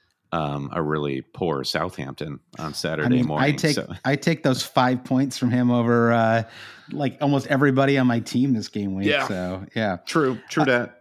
um, a really poor Southampton on Saturday I mean, morning. I take so. I take those five points from him over uh, like almost everybody on my team this game week. Yeah, so yeah, true, true uh, that.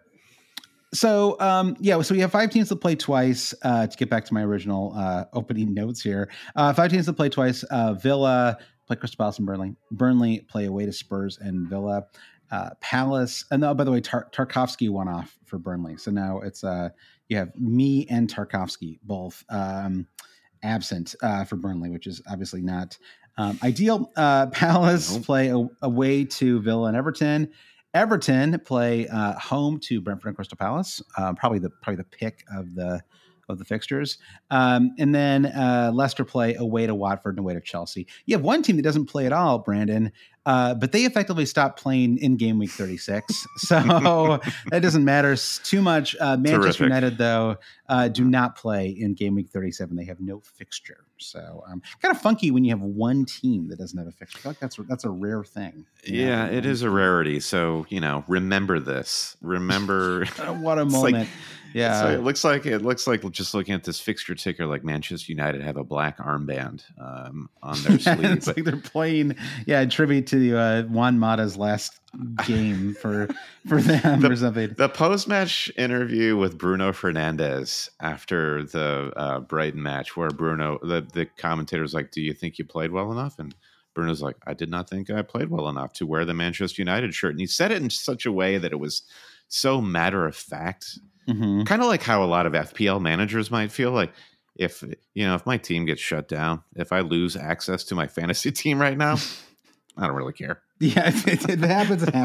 So, um, yeah, so we have five teams that play twice, uh, to get back to my original uh, opening notes here. Uh, five teams that play twice. Uh, Villa play Crystal Palace and Burnley. Burnley play away to Spurs and Villa. Uh, Palace, and oh, by the way, Tar- Tarkovsky won off for Burnley. So now it's uh, you have me and Tarkovsky both um, absent uh, for Burnley, which is obviously not um, ideal. Uh, Palace nope. play a- away to Villa and Everton. Everton play uh, home to Brentford and Crystal Palace. Uh, probably the probably the pick of the of the fixtures. Um, and then uh, Leicester play away to Watford and away to Chelsea. You have one team that doesn't play at all, Brandon, uh, but they effectively stopped playing in game week thirty-six. So that doesn't matter too much. Uh, Manchester Terrific. United, though, uh, do not play in game week thirty-seven. They have no fixture. So um, kind of funky when you have one team that doesn't have a fixture. I feel like that's that's a rare thing. Yeah, know? It is a rarity. So, you know, remember this. Remember. What a moment. Like, yeah. So it looks like it looks like just looking at this fixture ticker, like Manchester United have a black armband um, on their yeah, sleeve. It's like they're playing, yeah, tribute to uh, Juan Mata's last game for for them the, or something. The post-match interview with Bruno Fernandes after the uh, Brighton match, where Bruno, the, the commentator's like, "Do you think you played well enough?" And Bruno's like, "I did not think I played well enough to wear the Manchester United shirt." And he said it in such a way that it was so matter of fact. Mm-hmm. Kind of like how a lot of F P L managers might feel like, if you know, if my team gets shut down, if I lose access to my fantasy team right now, I don't really care. Yeah, if it, if it happens, it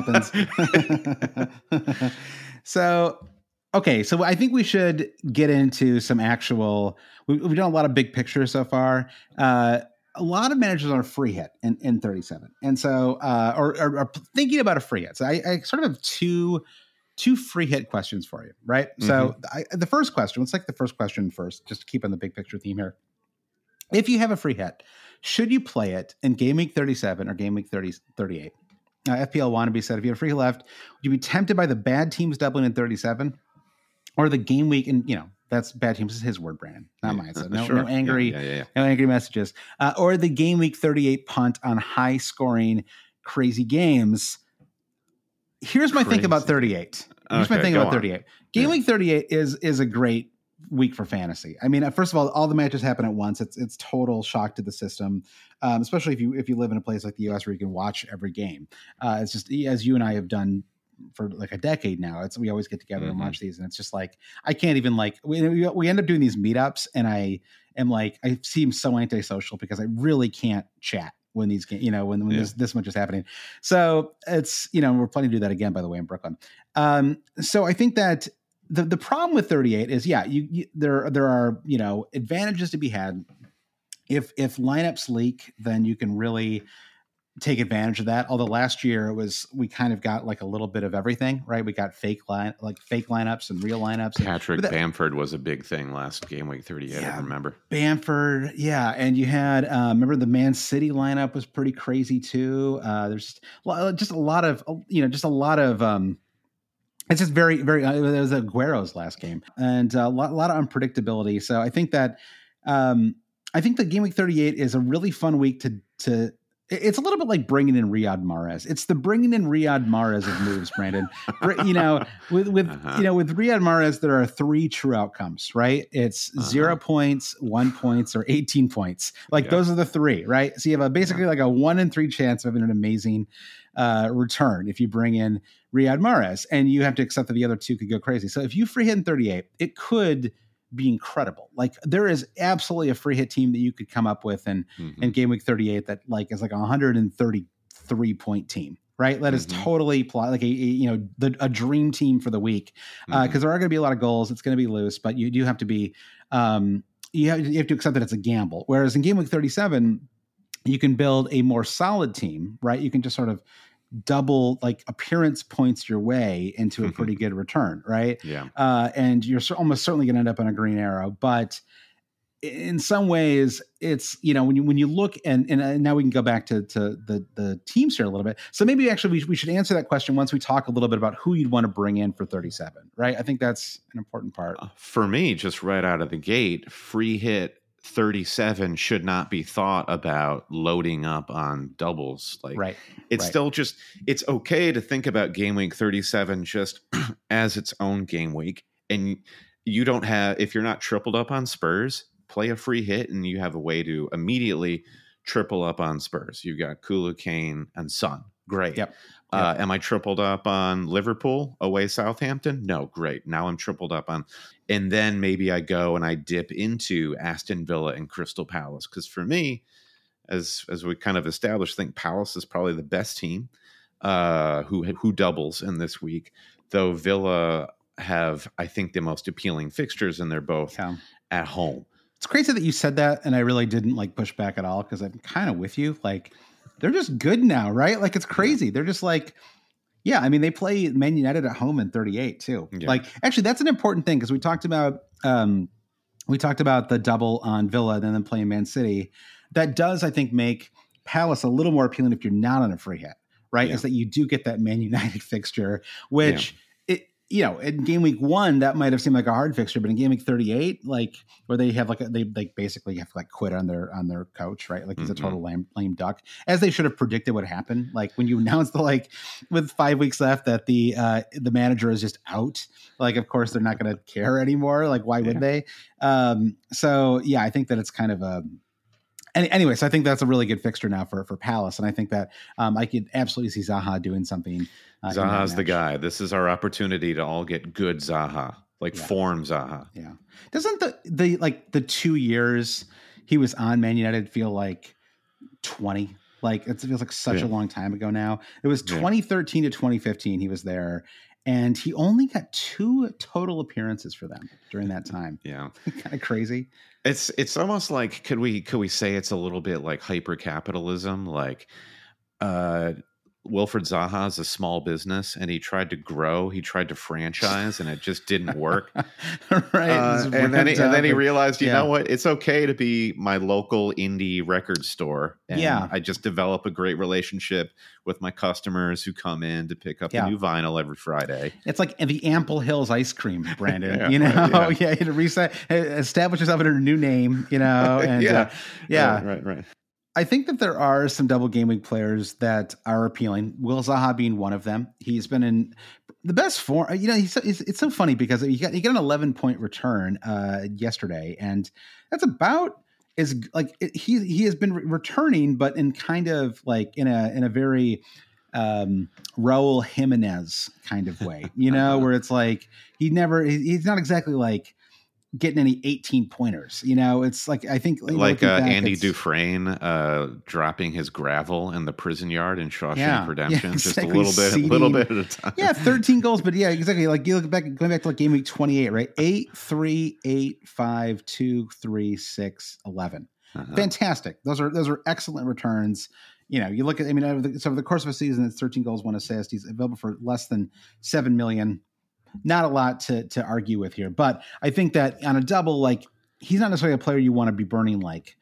happens. So, okay, so I think we should get into some actual. We, we've done a lot of big pictures so far. Uh, a lot of managers are free hit in, in thirty-seven, and so uh, or, or, or thinking about a free hit. So I, I sort of have two. Two free hit questions for you, right? Mm-hmm. So I, the first question, let's take the first question first, just to keep on the big picture theme here. If you have a free hit, should you play it in game week thirty-seven or game week thirty, thirty-eight? Uh, F P L Wannabe said, if you have free left, would you be tempted by the bad teams doubling in thirty-seven or the game week in, you know, That's bad teams. This is his word, Brandon, not mine. So no, Sure. no angry, Yeah, yeah, yeah, yeah. no angry messages. Uh, or the game week thirty-eight punt on high scoring, crazy games. Here's my Crazy. thing about thirty-eight. Here's Okay, my thing go about on. thirty-eight. Game Yeah. week thirty-eight is is a great week for fantasy. I mean, uh, first of all, all the matches happen at once. It's it's total shock to the system, um, especially if you if you live in a place like the U S where you can watch every game. Uh, it's just as you and I have done for like a decade now. It's we always get together Mhm. and watch these, and it's just like I can't even like we we, we end up doing these meetups, and I am like I seem so antisocial because I really can't chat when these ga- you know when when Yeah. this this much is happening. So it's you know we're planning to do that again, by the way, in Brooklyn. Um, so I think that the the problem with thirty-eight is yeah you, you there there are you know advantages to be had if if lineups leak, then you can really take advantage of that. Although last year it was we kind of got like a little bit of everything, right? We got fake line like fake lineups and real lineups. And Patrick but that- Bamford was a big thing last game week thirty-eight. Yeah. I remember. Bamford, yeah, and you had uh, remember the Man City lineup was pretty crazy too. Uh, there's just, a lot- just a lot of you know just a lot of um, it's just very very. Uh, it was Aguero's last game, and a lot, a lot of unpredictability. So I think that um, I think that game week thirty-eight is a really fun week to to. It's a little bit like bringing in Riyad Mahrez. It's the bringing in Riyad Mahrez of moves, Brandon. Br- you know, with with Uh-huh. you know with Riyad Mahrez, there are three true outcomes, right? It's Uh-huh. zero points, one points, or eighteen points. Like Yeah. those are the three, right? So you have a basically like a one in three chance of having an amazing uh, return if you bring in Riyad Mahrez, and you have to accept that the other two could go crazy. So if you free hit in thirty-eight, it could be incredible. Like there is absolutely a free hit team that you could come up with in, Mhm. in game week thirty-eight that like is like a one hundred thirty-three point team, right? That is Mhm. totally pl- like a, a you know the, a dream team for the week because Mhm. there are going to be a lot of goals. It's going to be loose, but you do have to be um, you have you have to accept that it's a gamble. Whereas in game week thirty-seven, you can build a more solid team, right? You can just sort of double like appearance points your way into a pretty good return, right? Yeah. Uh, and you're cer- almost certainly going to end up on a green arrow. But in some ways, it's you know when you when you look and and uh, now we can go back to to the the teams here a little bit. So maybe actually we, we should answer that question once we talk a little bit about who you'd want to bring in for thirty-seven, right? I think that's an important part. Uh, For me, just right out of the gate, free hit thirty-seven should not be thought about loading up on doubles. Like Right. it's right. still just it's okay to think about game week thirty-seven just as its own game week. And you don't have if you're not tripled up on Spurs, play a free hit and you have a way to immediately triple up on Spurs. You've got Kulu, Kane, and Son. Great. Yep. Uh, am I tripled up on Liverpool away Southampton? No, great. Now I'm tripled up on, and then maybe I go and I dip into Aston Villa and Crystal Palace because for me, as as we kind of established, I think Palace is probably the best team uh, who who doubles in this week. Though Villa have, I think, the most appealing fixtures, and they're both Yeah. at home. It's crazy that you said that, and I really didn't like push back at all because I'm kind of with you. Like they're just good now, right? Like it's crazy. They're just like, yeah. I mean, they play Man United at home in thirty-eight too. Yeah. Like actually, that's an important thing because we talked about um, we talked about the double on Villa and then playing Man City. That does, I think, make Palace a little more appealing if you're not on a free hit, right? Yeah. Is that you do get that Man United fixture, which. You know, in game week one, that might have seemed like a hard fixture, but in game week thirty-eight, like where they have like a, they like basically have to like quit on their on their coach, right? Like he's Mhm. a total lame lame duck, as they should have predicted would happen. Like when you announced the like with five weeks left that the uh the manager is just out, like of course they're not going to care anymore. Like why would Yeah. they? Um, so yeah, I think that it's kind of a. Any, anyways, I think that's a really good fixture now for for Palace, and I think that um, I could absolutely see Zaha doing something. Uh, in that Zaha's the match. guy. This is our opportunity to all get good Zaha, like Yeah. form Zaha. Yeah. Doesn't the the like the two years he was on Man United feel like twenty? Like it feels like such Yeah. a long time ago now. It was Yeah. twenty thirteen to twenty fifteen he was there, and he only got two total appearances for them during that time. Yeah. Kind of crazy. It's it's almost like could we could we say it's a little bit like hyper capitalism, like uh Wilfred Zaha is a small business, and he tried to grow. He tried to franchise, and it just didn't work. right. Uh, and then he, and then he realized, you yeah. know what? It's okay to be my local indie record store. And yeah. I just develop a great relationship with my customers who come in to pick up yeah. a new vinyl every Friday. It's like the Ample Hills ice cream, Brandon. yeah, you know, right, yeah, to reset, establish yourself under a new name. You know, and yeah, uh, yeah, right, right, right. I think that there are some double game week players that are appealing. Will Zaha being one of them. He's been in the best form. You know, he's, he's it's so funny because he got he got an eleven point return uh, yesterday, and that's about as like it, he he has been re- returning, but in kind of like in a in a very um, Raul Jimenez kind of way. You know, where it's like he never he, he's not exactly like getting any eighteen pointers, you know. It's like I think like uh, back, Andy Dufresne uh, dropping his gravel in the prison yard in Shawshank yeah, Redemption, yeah, just exactly. a little bit, Seeding, a little bit at a time. Yeah, thirteen goals, but yeah, exactly. Like you look back, going back to like game week twenty-eight, right? Eight, three, eight, five, two, three, six, eleven. Uh-huh. Fantastic. Those are those are excellent returns. You know, you look at. I mean, over the, so over the course of a season, it's thirteen goals, one assist. He's available for less than seven million. Not a lot to to argue with here, but I think that on a double, like he's not necessarily a player you want to be burning like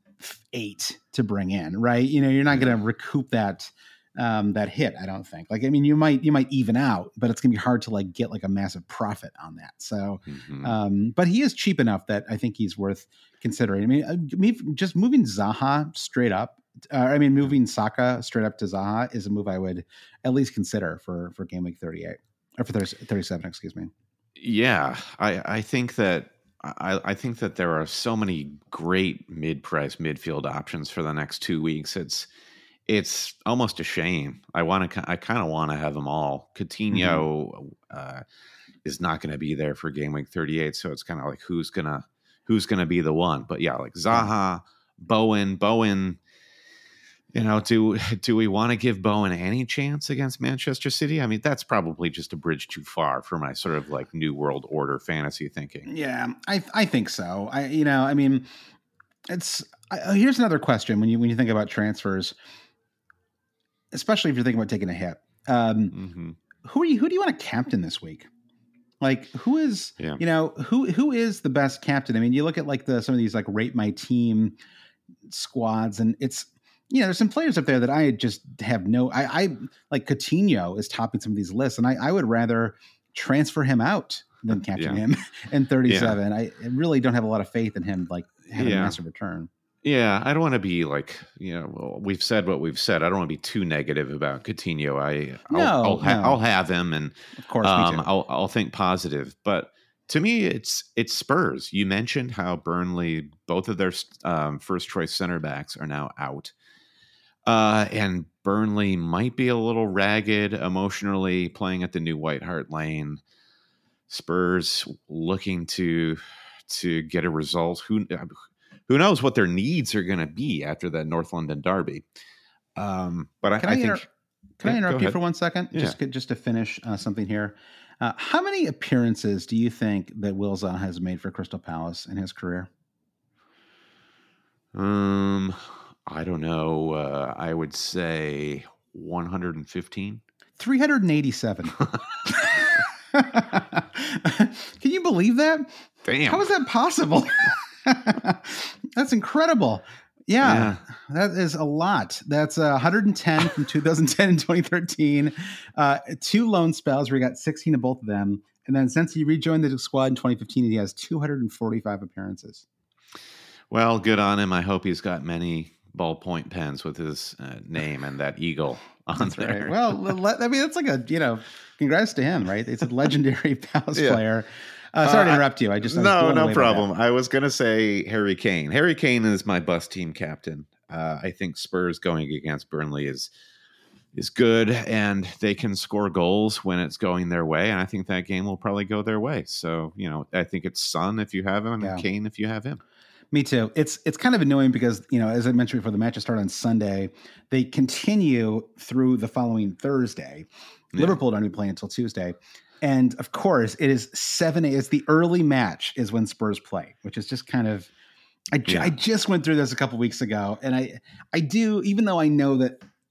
eight to bring in, right? You know, you're not going to recoup that um, that hit. I don't think. Like, I mean, you might you might even out, but it's going to be hard to like get like a massive profit on that. So, mm-hmm. um, but he is cheap enough that I think he's worth considering. I mean, uh, me just moving Zaha straight up. Uh, I mean, moving Saka straight up to Zaha is a move I would at least consider for for game week thirty-eight. Or for thirty-seven, excuse me. Yeah, I, I think that I, I think that there are so many great mid-price midfield options for the next two weeks. It's it's almost a shame. I want to I kind of want to have them all. Coutinho mm-hmm. uh, is not going to be there for game week thirty-eight, so it's kind of like who's gonna who's gonna be the one. But yeah, like Zaha, Bowen, Bowen. You know, do do we want to give Bowen any chance against Manchester City? I mean, that's probably just a bridge too far for my sort of like New World Order fantasy thinking. Yeah, I I think so. I you know, I mean, it's I, here's another question when you when you think about transfers, especially if you're thinking about taking a hit. Um, mm-hmm. Who are you? Who do you want to captain this week? Like who is yeah. you know who who is the best captain? I mean, you look at like the some of these like rate my team squads, and it's. You know, there's some players up there that I just have no. I, I like Coutinho is topping some of these lists, and I, I would rather transfer him out than captain yeah. him in thirty-seven. Yeah. I really don't have a lot of faith in him, like having yeah. a massive return. Yeah, I don't want to be like you know. Well, we've said what we've said. I don't want to be too negative about Coutinho. I I'll, no, I'll, ha- no. I'll have him, and of course, um, I'll I'll think positive, but. To me, it's it's Spurs. You mentioned how Burnley, both of their um, first choice center backs are now out. Uh, and Burnley might be a little ragged emotionally playing at the new White Hart Lane. Spurs looking to to get a result. Who who knows what their needs are going to be after that North London derby. Um, but I, can I, I think... Inter- can yeah, I interrupt you for one second? Yeah. Just, just to finish uh, something here. Uh, how many appearances do you think that Will Zaha has made for Crystal Palace in his career? Um, I don't know. Uh, I would say one hundred fifteen. three hundred eighty-seven. Can you believe that? Damn. How is that possible? That's incredible. Yeah, yeah, that is a lot. That's uh, one hundred ten from two thousand ten and twenty thirteen. Uh, two loan spells where he got sixteen of both of them. And then since he rejoined the squad in twenty fifteen, he has two hundred forty-five appearances. Well, good on him. I hope he's got many ballpoint pens with his uh, name and that eagle on That's there. Right. Well, I mean, it's like a, you know, congrats to him, right? It's a legendary Palace yeah. player. Uh, sorry uh, to interrupt you. I just I no, no problem. I was going to say Harry Kane. Harry Kane is my bus team captain. Uh, I think Spurs going against Burnley is is good, and they can score goals when it's going their way. And I think that game will probably go their way. So, you know, I think it's Son if you have him, and yeah. Kane if you have him. Me too. It's it's kind of annoying because, you know, as I mentioned before, the matches start on Sunday. They continue through the following Thursday. Yeah. Liverpool don't even play until Tuesday. And of course, it is seven. It's the early match is when Spurs play, which is just kind of. I, yeah. I just went through this a couple weeks ago, and I I do even though I know that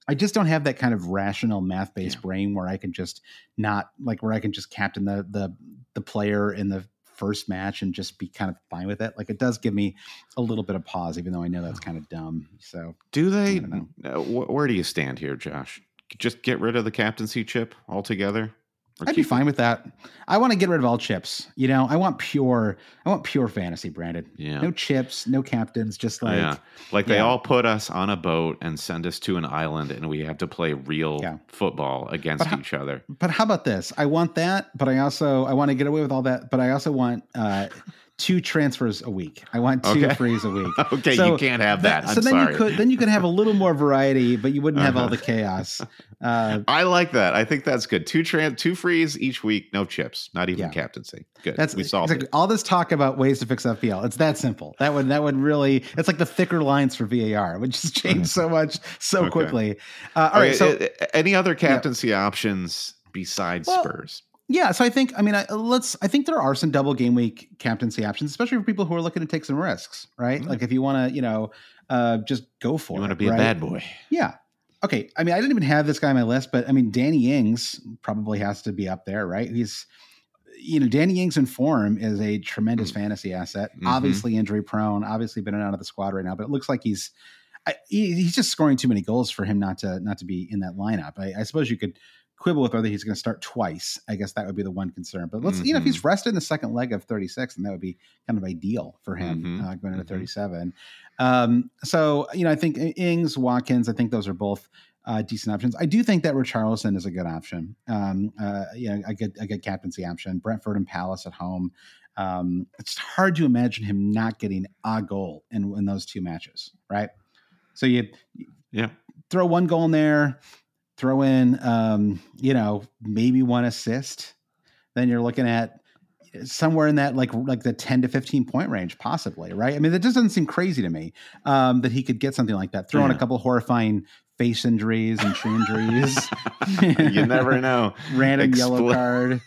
I just don't have that kind of rational math based Yeah. brain where I can just not like where I can just captain the the the player in the first match and just be kind of fine with it. Like it does give me a little bit of pause, even though I know that's kind of dumb. So Do they? I don't uh, wh- Where do you stand here, Josh? Just get rid of the captaincy chip altogether? Or I'd be keep it? fine with that. I want to get rid of all chips. You know, I want pure, I want pure fantasy, Brandon. Yeah. No chips, no captains, just like, yeah. Like they yeah. all put us on a boat and send us to an island and we have to play real Yeah. football against But how- each other. but how about this? I want that, but I also, I want to get away with all that, but I also want uh, two transfers a week. I want two Okay. frees a week. Okay, So you can't have that. I'm so then sorry. you could, then you could have a little more variety, but you wouldn't have all Uh-huh. the chaos. Uh, I like that. I think that's good. Two tran- two frees each week, no chips, not even Yeah. captaincy. Good. That's we solved exactly, it. all this talk about ways to fix F P L. It's that simple. That would that would really. It's like the thicker lines for V A R, which just changed so much so Okay. quickly. Uh, all right, Okay, so uh, uh, any other captaincy options besides Well, Spurs? yeah, so I think I mean I, let's. I think there are some double game week captaincy options, especially for people who are looking to take some risks, right? Mm. Like if you want to, you know, uh, just go for You it. want to be right? a bad boy. Yeah. Okay. I mean, I didn't even have this guy on my list, but I mean, Danny Ings probably has to be up there, right? He's, you know, Danny Ings in form is a tremendous Mm. fantasy asset. Mhm. Obviously injury prone, obviously been in and out of the squad right now, but it looks like he's, I, he, he's just scoring too many goals for him not to, not to be in that lineup. I, I suppose you could quibble with whether he's going to start twice. I guess that would be the one concern, but let's, you know, if he's rested in the second leg of thirty-six, then that would be kind of ideal for him Mhm. uh, going into Mhm. thirty-seven. Um, so, you know, I think Ings, Watkins, I think those are both uh, decent options. I do think that Richarlison is a good option. Um, uh, you know, a good, a good captaincy option. Brentford and Palace at home. Um, it's hard to imagine him not getting a goal in, in those two matches, right? So you Yeah. throw one goal in there, throw in, um, you know, maybe one assist. Then you're looking at somewhere in that like like the ten to fifteen point range, possibly, right? I mean, that just doesn't seem crazy to me um, that he could get something like that. Throw in a Yeah. couple horrifying face injuries and shin injuries. You never know. Random yellow Expl- card.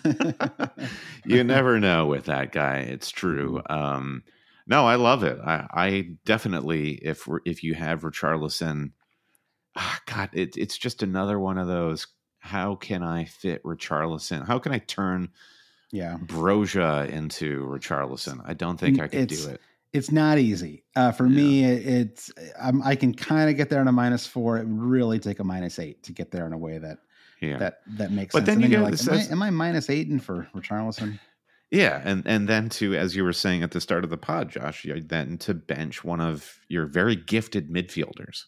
You never know with that guy. It's true. Um, no, I love it. I, I definitely, if we're- if you have Richarlison, ah, God, it, it's just another one of those. How can I fit Richarlison? How can I turn Yeah. Broja into Richarlison? I don't think I could It's- do it. It's not easy. Uh, for Yeah. me, it, it's I'm, I can kind of get there on a minus four. It would really take a minus eight to get there in a way that Yeah. that that makes But sense. then And you you're get- like, it am, says- I, am I minus eight and for Richarlison? Yeah, and and then to, as you were saying at the start of the pod, Josh, you- then to bench one of your very gifted midfielders.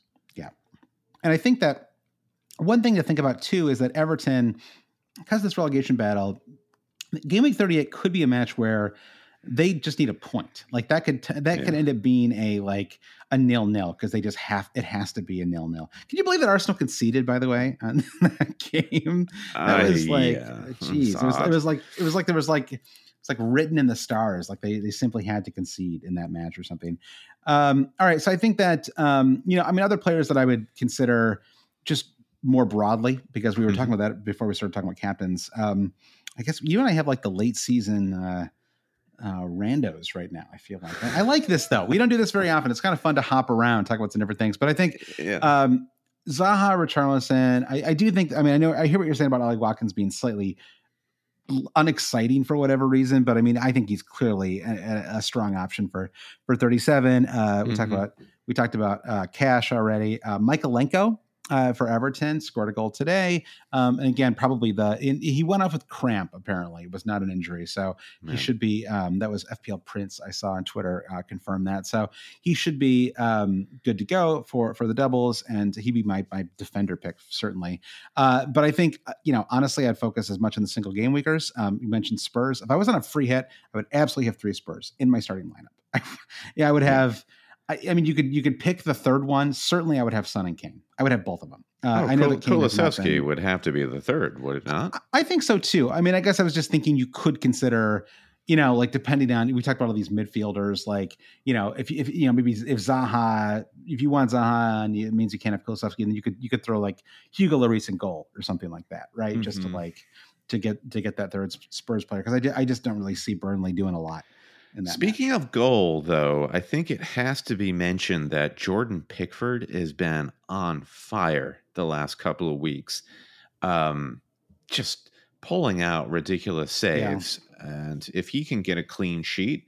And I think that one thing to think about too is that Everton, because of this relegation battle, game week thirty-eight could be a match where they just need a point. Like that could t- that Yeah. could end up being a like a nil nil because they just have it has to be a nil nil. Can you believe that Arsenal conceded, by the way, on that game? That was Uh, like, yeah, geez, it's it was, it odd. was like it was like there was like it's like written in the stars. Like they they simply had to concede in that match or something. Um, all right, so I think that um, you know, I mean, other players that I would consider just more broadly because we were Mhm. talking about that before we started talking about captains. Um, I guess you and I have like the late season uh, uh, randos right now. I feel like I, I like this though. We don't do this very often. It's kind of fun to hop around, talk about some different things. But I think Yeah. um, Zaha, Richarlison. I, I do think. I mean, I know I hear what you're saying about Ollie Watkins being slightly unexciting for whatever reason, but I mean, I think he's clearly a, a strong option for for thirty-seven. Uh, we talked Mhm. about we talked about uh, Cash already. Uh, Michaelenko uh, for Everton scored a goal today, um, and again, probably the in, he went off with cramp. Apparently, it was not an injury, so Man. he should be. Um, that was F P L Prince I saw on Twitter uh, confirm that, so he should be um, good to go for for the doubles, and he'd be my my defender pick certainly. Uh, but I think uh, you know honestly, I'd focus as much on the single game weekers. Um, you mentioned Spurs. If I was on a free hit, I would absolutely have three Spurs in my starting lineup. yeah, I would have. I, I mean, you could you could pick the third one. Certainly, I would have Son and Kane. I would have both of them. Uh, oh, I know Kul- that Kane has not Kulusevski been- would have to be the third, would it not? I think so too. I mean, I guess I was just thinking you could consider, you know, like depending on we talked about all these midfielders, like you know, if if you know maybe if Zaha, if you want Zaha, and it means you can't have Kulusevski, then you could you could throw like Hugo Lloris in goal or something like that, right? Just to Mhm. like to get to get that third Spurs player because I, di- I just don't really see Burnley doing a lot. in that. Speaking match. of goal, though, I think it has to be mentioned that Jordan Pickford has been on fire the last couple of weeks, um, just pulling out ridiculous saves. Yeah. And if he can get a clean sheet,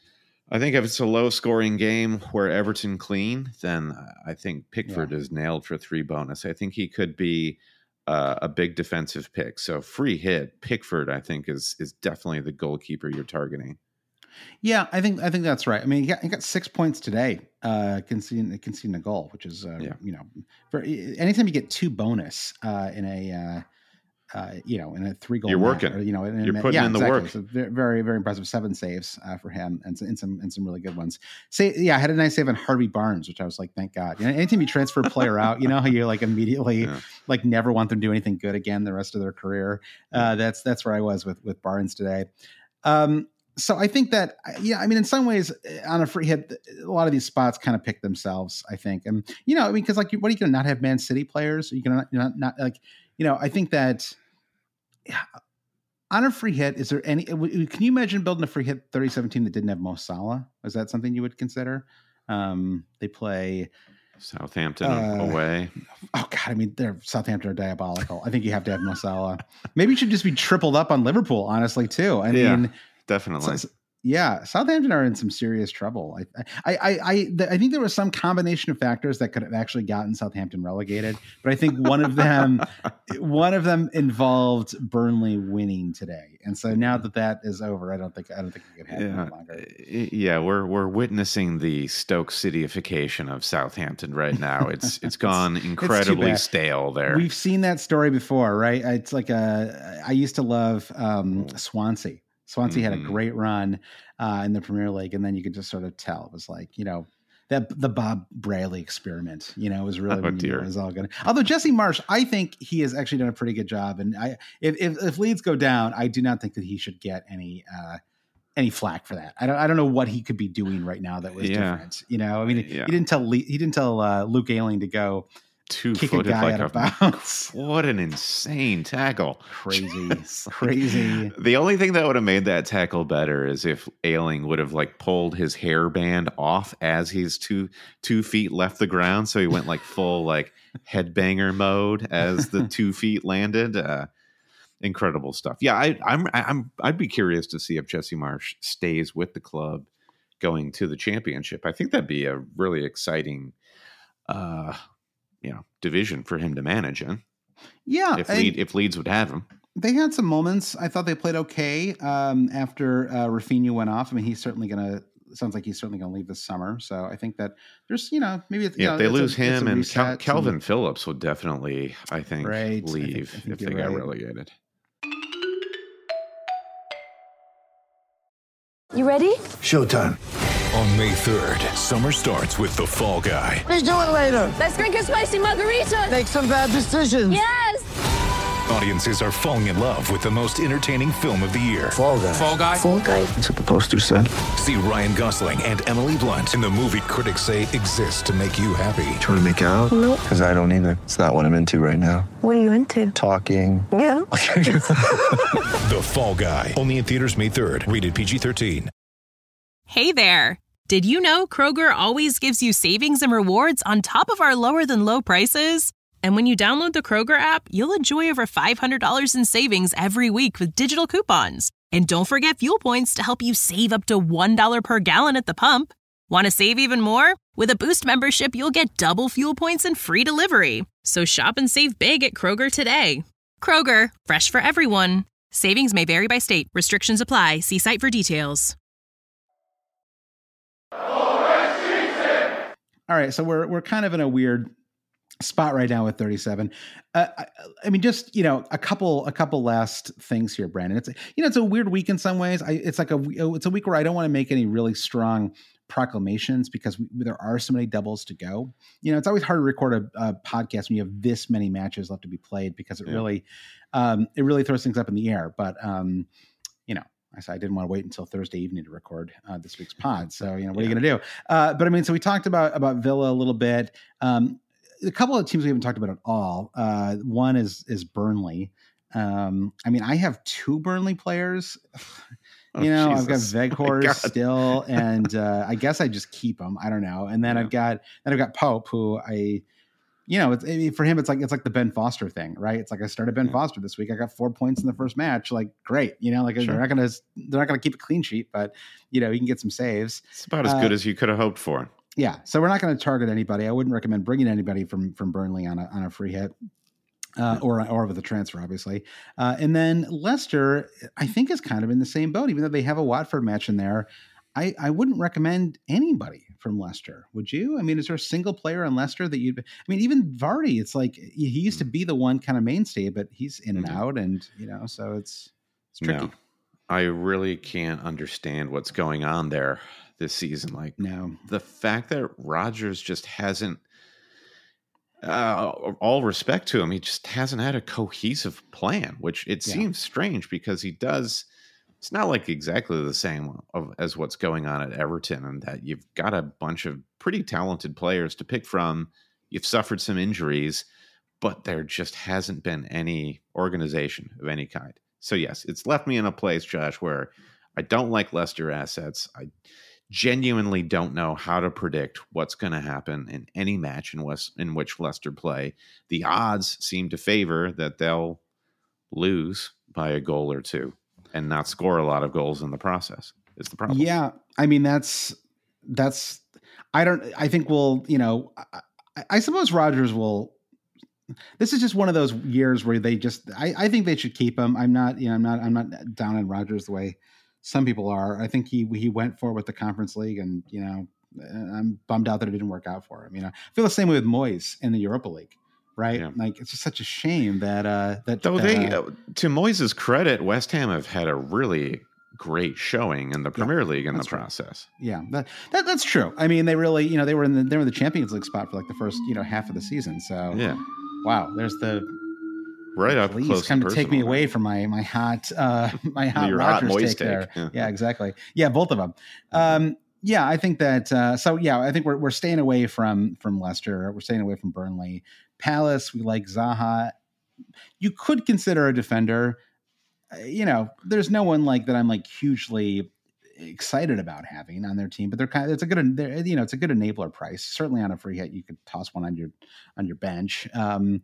I think if it's a low-scoring game where Everton clean, then I think Pickford yeah. is nailed for three bonus. I think he could be uh, a big defensive pick. So free hit, Pickford, I think, is is definitely the goalkeeper you're targeting. Yeah, I think I think that's right. I mean, he got, he got six points today, uh, conceding conceding a goal, which is uh, yeah. you know, for anytime you get two bonus uh, in a. Uh, Uh, you know, in a three goal, you're working. Or, you know, in, you're putting yeah, in the exactly. work. So very, very impressive. Seven saves uh, for him, and, and some and some really good ones. Say, yeah, I had a nice save on Harvey Barnes, which I was like, thank God. You know, anytime you transfer a player out, you know how you like immediately yeah. like never want them to do anything good again the rest of their career. Uh, that's that's where I was with with Barnes today. Um, so I think that yeah, I mean, in some ways, on a free hit, a lot of these spots kind of pick themselves. I think, and you know, I mean, because like, what are you going to not have Man City players? Are you going to not, not like, you know, I think that. Yeah. On a free hit, is there any? Can you imagine building a free hit thirty-seven team that didn't have Mo Salah? Is that something you would consider? Um, they play Southampton uh, away. Oh God, I mean, they're Southampton are diabolical. I think you have to have Mo Salah. Maybe you should just be tripled up on Liverpool, honestly, too. I yeah, mean, definitely. So, yeah, Southampton are in some serious trouble. I, I, I, I, I think there was some combination of factors that could have actually gotten Southampton relegated, but I think one of them, one of them involved Burnley winning today, and so now that that is over, I don't think I don't think it could happen yeah. any longer. Yeah, we're we're witnessing the Stoke Cityification of Southampton right now. It's it's gone it's, incredibly it's stale there. We've seen that story before, right? It's like a. I used to love um, Swansea. Swansea mm-hmm. had a great run uh, in the Premier League, and then you could just sort of tell it was like, you know, that the Bob Bradley experiment, you know, was really oh, dear. You know, was all good. Although Jesse Marsch, I think he has actually done a pretty good job, and I if if, if Leeds go down, I do not think that he should get any uh, any flack for that. I don't I don't know what he could be doing right now that was yeah. different. You know, I mean, yeah. he didn't tell Le- he didn't tell uh, Luke Ayling to go. Two kick footed a guy like out a of bounds. What an insane tackle. Crazy. Crazy. The only thing that would have made that tackle better is if Ayling would have like pulled his hairband off as his two two feet left the ground. So he went like full like headbanger mode as the two feet landed. Uh, incredible stuff. Yeah, I, I'm I'm I'd be curious to see if Jesse Marsch stays with the club going to the championship. I think that'd be a really exciting uh you know, division for him to manage in. Yeah. If, Lead, if Leeds would have him. They had some moments. I thought they played okay um, after uh, Rafinha went off. I mean, he's certainly going to, sounds like he's certainly going to leave this summer. So I think that there's, you know, maybe it's, yeah, you know, if they lose a, him and Cal- Calvin and, Phillips would definitely, I think, right. leave I think, I think if they right. got relegated. You ready? Showtime. On May third, summer starts with The Fall Guy. Let's do it later. Let's drink a spicy margarita. Make some bad decisions. Yes. Audiences are falling in love with the most entertaining film of the year. Fall Guy. Fall Guy. Fall Guy. That's what the poster said. See Ryan Gosling and Emily Blunt in the movie critics say exists to make you happy. Trying to make it out? Nope. Because I don't either. It's not what I'm into right now. What are you into? Talking. Yeah. The Fall Guy. Only in theaters May third. Rated P G thirteen. Hey there. Did you know Kroger always gives you savings and rewards on top of our lower than low prices? And when you download the Kroger app, you'll enjoy over five hundred dollars in savings every week with digital coupons. And don't forget fuel points to help you save up to one dollar per gallon at the pump. Want to save even more? With a Boost membership, you'll get double fuel points and free delivery. So shop and save big at Kroger today. Kroger, fresh for everyone. Savings may vary by state. Restrictions apply. See site for details. All right, so we're we're kind of in a weird spot right now with thirty-seven. Uh, I, I mean, just you know, a couple a couple last things here, Brandon. It's you know, it's a weird week in some ways. I, it's like a it's a week where I don't want to make any really strong proclamations because we, there are so many doubles to go. You know, it's always hard to record a, a podcast when you have this many matches left to be played because it yeah. really um, it really throws things up in the air. But um, you know. I said I didn't want to wait until Thursday evening to record uh, this week's pod. So, you know, what yeah. are you going to do? Uh, but I mean, so we talked about, about Villa a little bit. Um, a couple of teams we haven't talked about at all. Uh, one is, is Burnley. Um, I mean, I have two Burnley players. Oh, you know, Jesus. I've got Oh, my Veghorst God. still, and uh, I guess I just keep him. I don't know. And then Yeah. I've got then I've got Pope, who I, you know, it's, I mean, for him it's like it's like the Ben Foster thing, right? It's like I started Ben Yeah. Foster this week. I got four points in the first match. Like, great, you know, like Sure. they're not gonna they're not gonna keep a clean sheet, but you know, he can get some saves. It's about as Uh, good as you could have hoped for. Yeah, so we're not going to target anybody. I wouldn't recommend bringing anybody from from Burnley on a on a free hit. Uh, or or with a transfer, obviously. Uh, and then Leicester, I think, is kind of in the same boat, even though they have a Watford match in there. I, I wouldn't recommend anybody from Leicester. Would you? I mean, is there a single player on Leicester that you'd? I mean, even Vardy. It's like he used to be the one kind of mainstay, but he's in and Mhm. out, and you know, so it's it's tricky. No, I really can't understand what's going on there this season. Like No, the fact that Rodgers just hasn't, uh, all respect to him, he just hasn't had a cohesive plan, which it Yeah. seems strange because he does. It's not like exactly the same of, as what's going on at Everton, and that you've got a bunch of pretty talented players to pick from. You've suffered some injuries, but there just hasn't been any organization of any kind. So yes, it's left me in a place, Josh, where I don't like Leicester assets. I genuinely don't know how to predict what's going to happen in any match in West in which Leicester play. The odds seem to favor that they'll lose by a goal or two and not score a lot of goals in the process. Is the problem? yeah. I mean, that's that's. I don't. I think we'll. You know, I, I suppose Rodgers will. This is just one of those years where they just. I, I think they should keep him. I'm not. You know. I'm not. I'm not down on Rodgers the way some people are. I think he he went for it with the Conference League, and you know, I'm bummed out that it didn't work out for him. You know, I feel the same way with Moyes in the Europa League, right? Yeah. Like it's just such a shame that uh that Though that, they, uh, uh, to Moyes' credit, West Ham have had a really great showing in the Premier League in the that's right. process. yeah, that, that that's true. I mean, they really, you know, they were in the they were in the Champions League spot for like the first, you know, half of the season. So Yeah, wow, there's the right up please close. come and to take me personal. away from my my hot uh my hot Your hot Rodgers Moyes take there. take, yeah. Yeah, exactly. Yeah, both of them. Um, yeah, I think that. Uh, so yeah, I think we're we're staying away from from Leicester. We're staying away from Burnley. Palace, we like Zaha. You could consider a defender. Uh, You know, there's no one like that. I'm like hugely excited about having on their team, but they're kind of, it's a good, they're, you know, it's a good enabler price. Certainly on a free hit, you could toss one on your, on your bench. Um,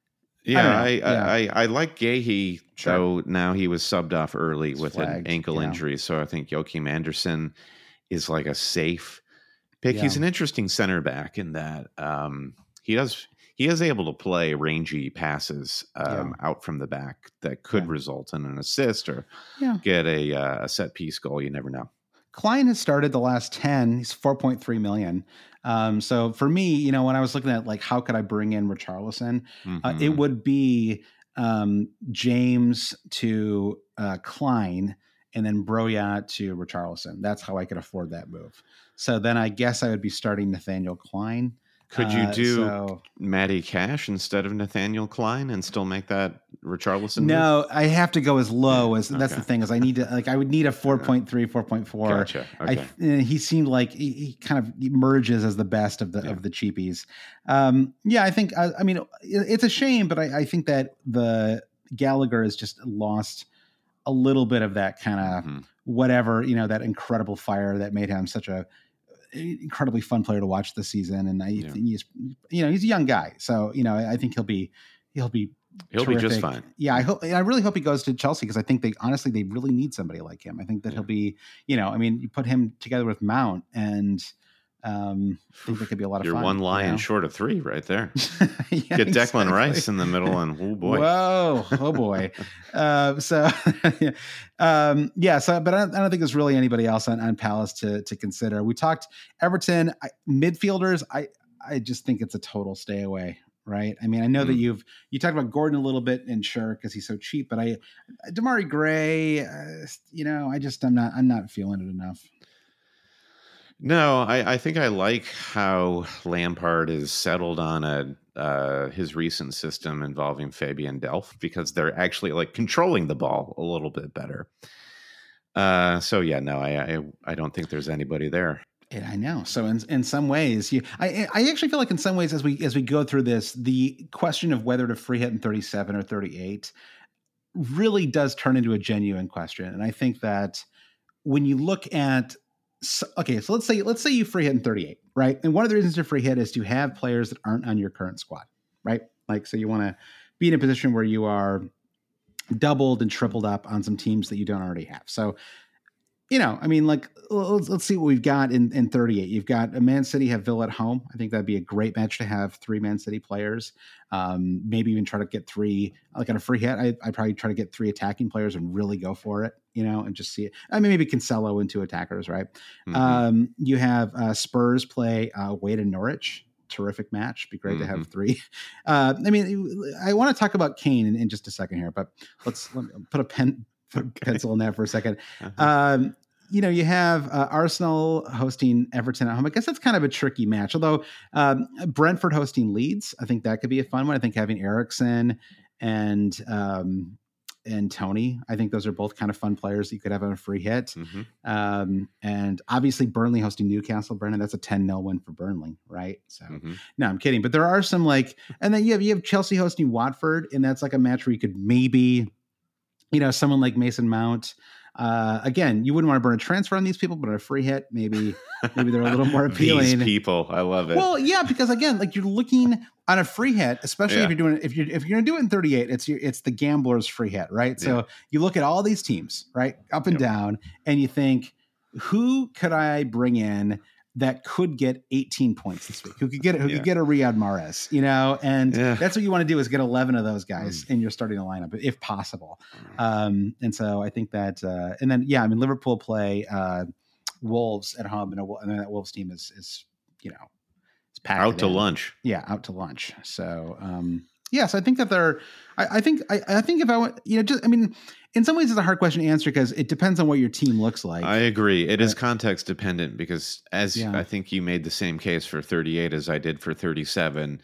Yeah, I I don't know. I, Yeah. I, I like Gahey, Sure. though now he was subbed off early He's with flagged, an ankle yeah. injury. So I think Joachim Anderson is like a safe pick. Yeah. He's an interesting center back in that um, he does he is able to play rangy passes um, out from the back that could Yeah. result in an assist or Yeah. get a, uh, a set piece goal. You never know. Klein has started the last ten. He's four point three million. Um, so for me, you know, when I was looking at like, how could I bring in Richarlison? Uh, Mhm. it would be um, James to uh, Klein and then Broya to Richarlison. That's how I could afford that move. So then I guess I would be starting Nathaniel Klein. Could you Uh, do so- Matty Cash instead of Nathaniel Klein and still make that Richarlison move? No, I have to go as low as that's the Okay. thing is I need to like I would need a four point three, four point four. Gotcha. Okay. I, uh, he seemed like he, he kind of emerges as the best of the Yeah. of the cheapies. Um, yeah, I think. I, I mean, it, it's a shame, but I, I think that the Gallagher has just lost a little bit of that kind of Mhm. whatever, you know, that incredible fire that made him such a incredibly fun player to watch this season. And I Yeah. think he's, you know, he's a young guy, so you know, I think he'll be he'll be He'll be just terrific. fine. Yeah, I hope. I really hope he goes to Chelsea because I think they honestly they really need somebody like him. I think that Yeah. he'll be, you know, I mean, you put him together with Mount, and um, I think that could be a lot of You're fun. one lion you know? short of three right there. Yeah, Get Declan exactly. Rice in the middle, and oh boy, Whoa, oh boy. uh, so, um, yeah. So, but I don't, I don't think there's really anybody else on, on Palace to to consider. We talked Everton I, midfielders. I I just think it's a total stay away. Right. I mean, I know that Mm. you've you talked about Gordon a little bit and sure because he's so cheap, but I Damari Gray, uh, you know, I just I'm not I'm not feeling it enough. No, I, I think I like how Lampard is settled on a uh, his recent system involving Fabian Delph because they're actually like controlling the ball a little bit better. Uh, so yeah, no, I, I I don't think there's anybody there. Yeah, I know. So in in some ways, you I I actually feel like in some ways as we as we go through this, the question of whether to free hit in thirty-seven or thirty-eight really does turn into a genuine question, and I think that when you look at, so, okay, so let's say let's say you free hit in thirty-eight, right? And one of the reasons to free hit is to have players that aren't on your current squad, right? Like, so you want to be in a position where you are doubled and tripled up on some teams that you don't already have. So, you know, I mean, like, let's, let's see what we've got in, in thirty-eight. You've got a Man City have Villa at home. I think that'd be a great match to have three Man City players. Um, maybe even try to get three, like on a free hit. I, I'd probably try to get three attacking players and really go for it, you know, and just see it. I mean, maybe Cancelo and two attackers, right? Mm-hmm. Um, you have uh, Spurs play uh, away to Norwich. Terrific match. Be great mm-hmm. to have three. Uh, I mean, I want to talk about Kane in, in just a second here, but let's let put a pen, put a pencil in that for a second. Uh-huh. Um, you know, you have uh, Arsenal hosting Everton at home. I guess that's kind of a tricky match. Although um, Brentford hosting Leeds, I think that could be a fun one. I think having Eriksen and um, and Tony, I think those are both kind of fun players that you could have on a free hit. Mm-hmm. Um, and obviously Burnley hosting Newcastle, Brennan, that's a ten nil win for Burnley, right? So mm-hmm. no, I'm kidding. But there are some like, and then you have, you have Chelsea hosting Watford, and that's like a match where you could maybe, you know, someone like Mason Mount. Uh, again, you wouldn't want to burn a transfer on these people, but on a free hit, maybe, maybe they're a little more appealing. These people, I love it. Well, yeah, because again, like you're looking on a free hit, especially yeah. if you're doing it, if you're, if you're going to do it in thirty-eight, it's your, it's the gambler's free hit, right? So yeah. you look at all these teams, right? Up and yep. down, and you think, who could I bring in that could get eighteen points this week? Who could get it? Who yeah. could get a Riyad Mahrez? You know, and yeah. that's what you want to do is get eleven of those guys mm. in your starting lineup if possible. Um, and so I think that, uh, and then yeah, I mean Liverpool play uh, Wolves at home, and, a, and that Wolves team is is you know it's packed out to in. lunch. Yeah, out to lunch. So um, yes, yeah, so I think that they're. I, I think I, I think if I want, you know, just I mean. In some ways, it's a hard question to answer because it depends on what your team looks like. I agree. It but, is context dependent because as yeah. I think you made the same case for thirty-eight as I did for thirty-seven.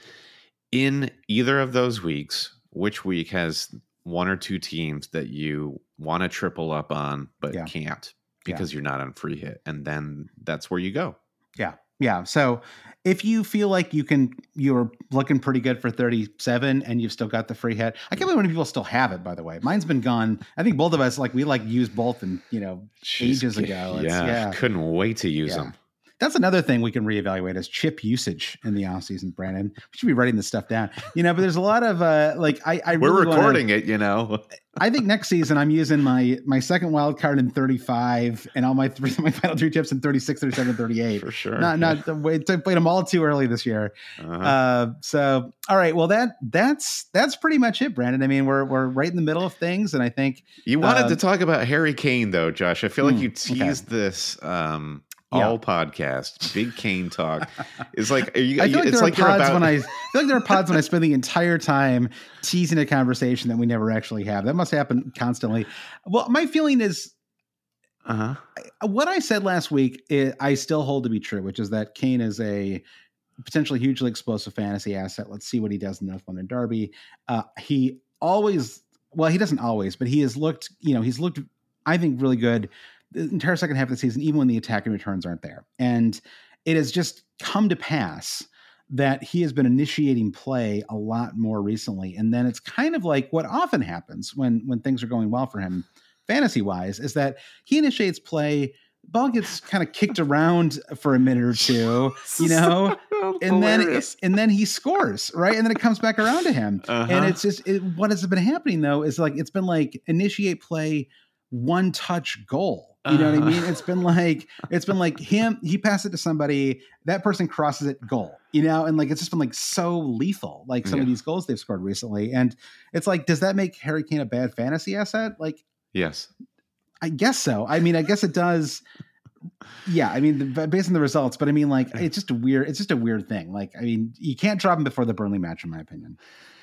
In either of those weeks, which week has one or two teams that you want to triple up on but yeah. can't because yeah. you're not on free hit? And then that's where you go. Yeah. Yeah. So if you feel like you can, you're looking pretty good for thirty-seven and you've still got the free hit. I can't believe when people still have it, by the way. Mine's been gone. I think both of us, like we like used both and, you know, Jeez, ages ago. It's, yeah, yeah. Couldn't wait to use yeah. them. That's another thing we can reevaluate is chip usage in the offseason, Brandon. We should be writing this stuff down, you know, but there's a lot of uh, like, I, I we're really recording wanna, it, you know, I think next season I'm using my, my second wild card in thirty-five and all my three, my final three chips in thirty-six, thirty-seven, thirty-eight. For sure. Not, not the way to played them all too early this year. Uh-huh. Uh, so, all right. Well, that, that's, that's pretty much it, Brandon. I mean, we're, we're right in the middle of things. And I think you wanted uh, to talk about Harry Kane though, Josh. I feel like mm, you teased okay. this, um, all yeah. podcast, big Kane talk. It's like, are you, I feel like it's there like are pods about... when I, I feel like there are pods when I spend the entire time teasing a conversation that we never actually have. That must happen constantly. Well, my feeling is, uh-huh. what I said last week, it, I still hold to be true, which is that Kane is a potentially hugely explosive fantasy asset. Let's see what he does in the North London Derby. Uh, he always, well, he doesn't always, but he has looked, you know, he's looked, I think, really good the entire second half of the season, even when the attacking returns aren't there. And it has just come to pass that he has been initiating play a lot more recently. And then it's kind of like what often happens when, when things are going well for him, fantasy wise, is that he initiates play, ball gets kind of kicked around for a minute or two, you know, and then, it, and then he scores, right. And then it comes back around to him. Uh-huh. And it's just, it, what has been happening though, is like, it's been like initiate play, one touch goal. You know what I mean? It's been like, it's been like him, he passed it to somebody, that person crosses it, goal, you know? And like, it's just been like so lethal, like some yeah. of these goals they've scored recently. And it's like, does that make Harry Kane a bad fantasy asset? Like, yes, I guess so. I mean, I guess it does. Yeah. I mean, the, based on the results, but I mean, like, it's just a weird, it's just a weird thing. Like, I mean, you can't drop him before the Burnley match, in my opinion.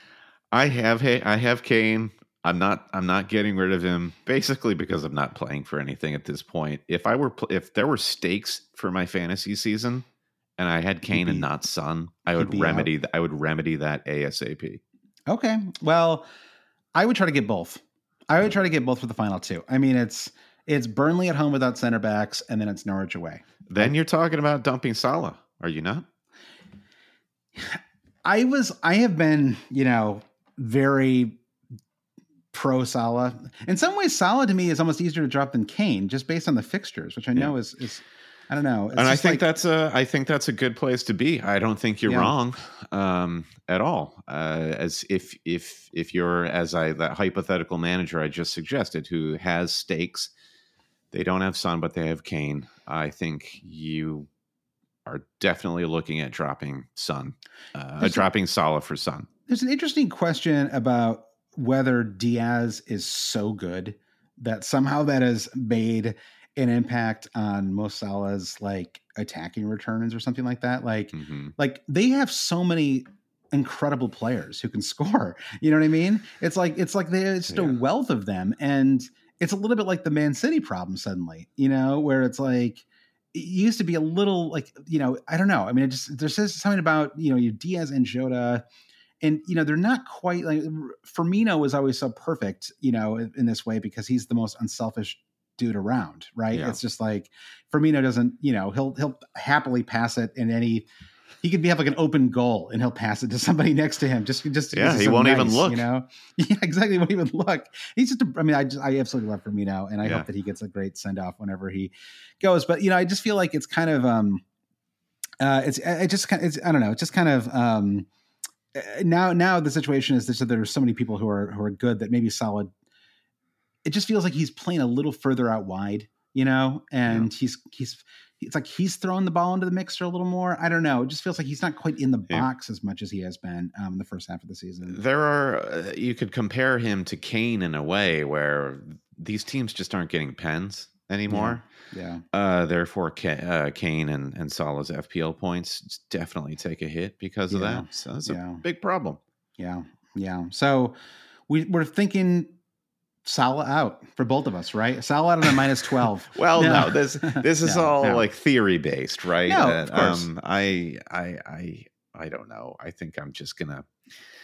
I have, I have Kane. I'm not. I'm not getting rid of him, basically because I'm not playing for anything at this point. If I were, if there were stakes for my fantasy season, and I had Kane be, and not Son, I would remedy. Th- I would remedy that ASAP. Okay. Well, I would try to get both. I would try to get both for the final two. I mean, it's it's Burnley at home without center backs, and then it's Norwich away. Then you're talking about dumping Salah, are you not? I was. I have been, you know, very. pro Salah. In some ways, Salah to me is almost easier to drop than Kane, just based on the fixtures, which I know yeah. is is I don't know. It's and I think like, that's a I think that's a good place to be. I don't think you're yeah. wrong um, at all. Uh, as if if if you're as I that hypothetical manager I just suggested who has stakes, they don't have Son, but they have Kane. I think you are definitely looking at dropping Son, uh, dropping Salah for Son. There's an interesting question about whether Diaz is so good that somehow that has made an impact on Mo Salah's like attacking returns or something like that. Like, mm-hmm. like they have so many incredible players who can score. You know what I mean? It's like it's like there's just yeah. a wealth of them, and it's a little bit like the Man City problem suddenly. You know, where it's like it used to be a little like you know I don't know. I mean, it just there's just something about you know you Diaz and Jota. And, you know, they're not quite like Firmino is always so perfect, you know, in, in this way because he's the most unselfish dude around. Right. Yeah. It's just like Firmino doesn't, you know, he'll he'll happily pass it in any he could be have like an open goal and he'll pass it to somebody next to him. Just just yeah, he so won't nice, even look. You know, yeah, exactly. Won't even look. He's just a, I mean, I just I absolutely love Firmino and I yeah. hope that he gets a great send off whenever he goes. But, you know, I just feel like it's kind of um uh it's it just kind of it's I don't know, it's just kind of um Now, now the situation is that there's so many people who are who are good that maybe Salah. It just feels like he's playing a little further out wide, you know, and yeah. he's he's it's like he's throwing the ball into the mixer a little more. I don't know. It just feels like he's not quite in the yeah. box as much as he has been um, in the first half of the season. There are uh, you could compare him to Kane in a way where these teams just aren't getting pens anymore. Yeah. Yeah. Uh, therefore, K- uh, Kane and, and Salah's F P L points definitely take a hit because of yeah. that. So it's yeah. a big problem. Yeah. Yeah. So we, we're thinking Salah out for both of us, right? Salah out on a minus twelve. well, no. no, this this is no, all no. like theory based, right? No, uh, of course. Um, I, I, I, I don't know. I think I'm just going to.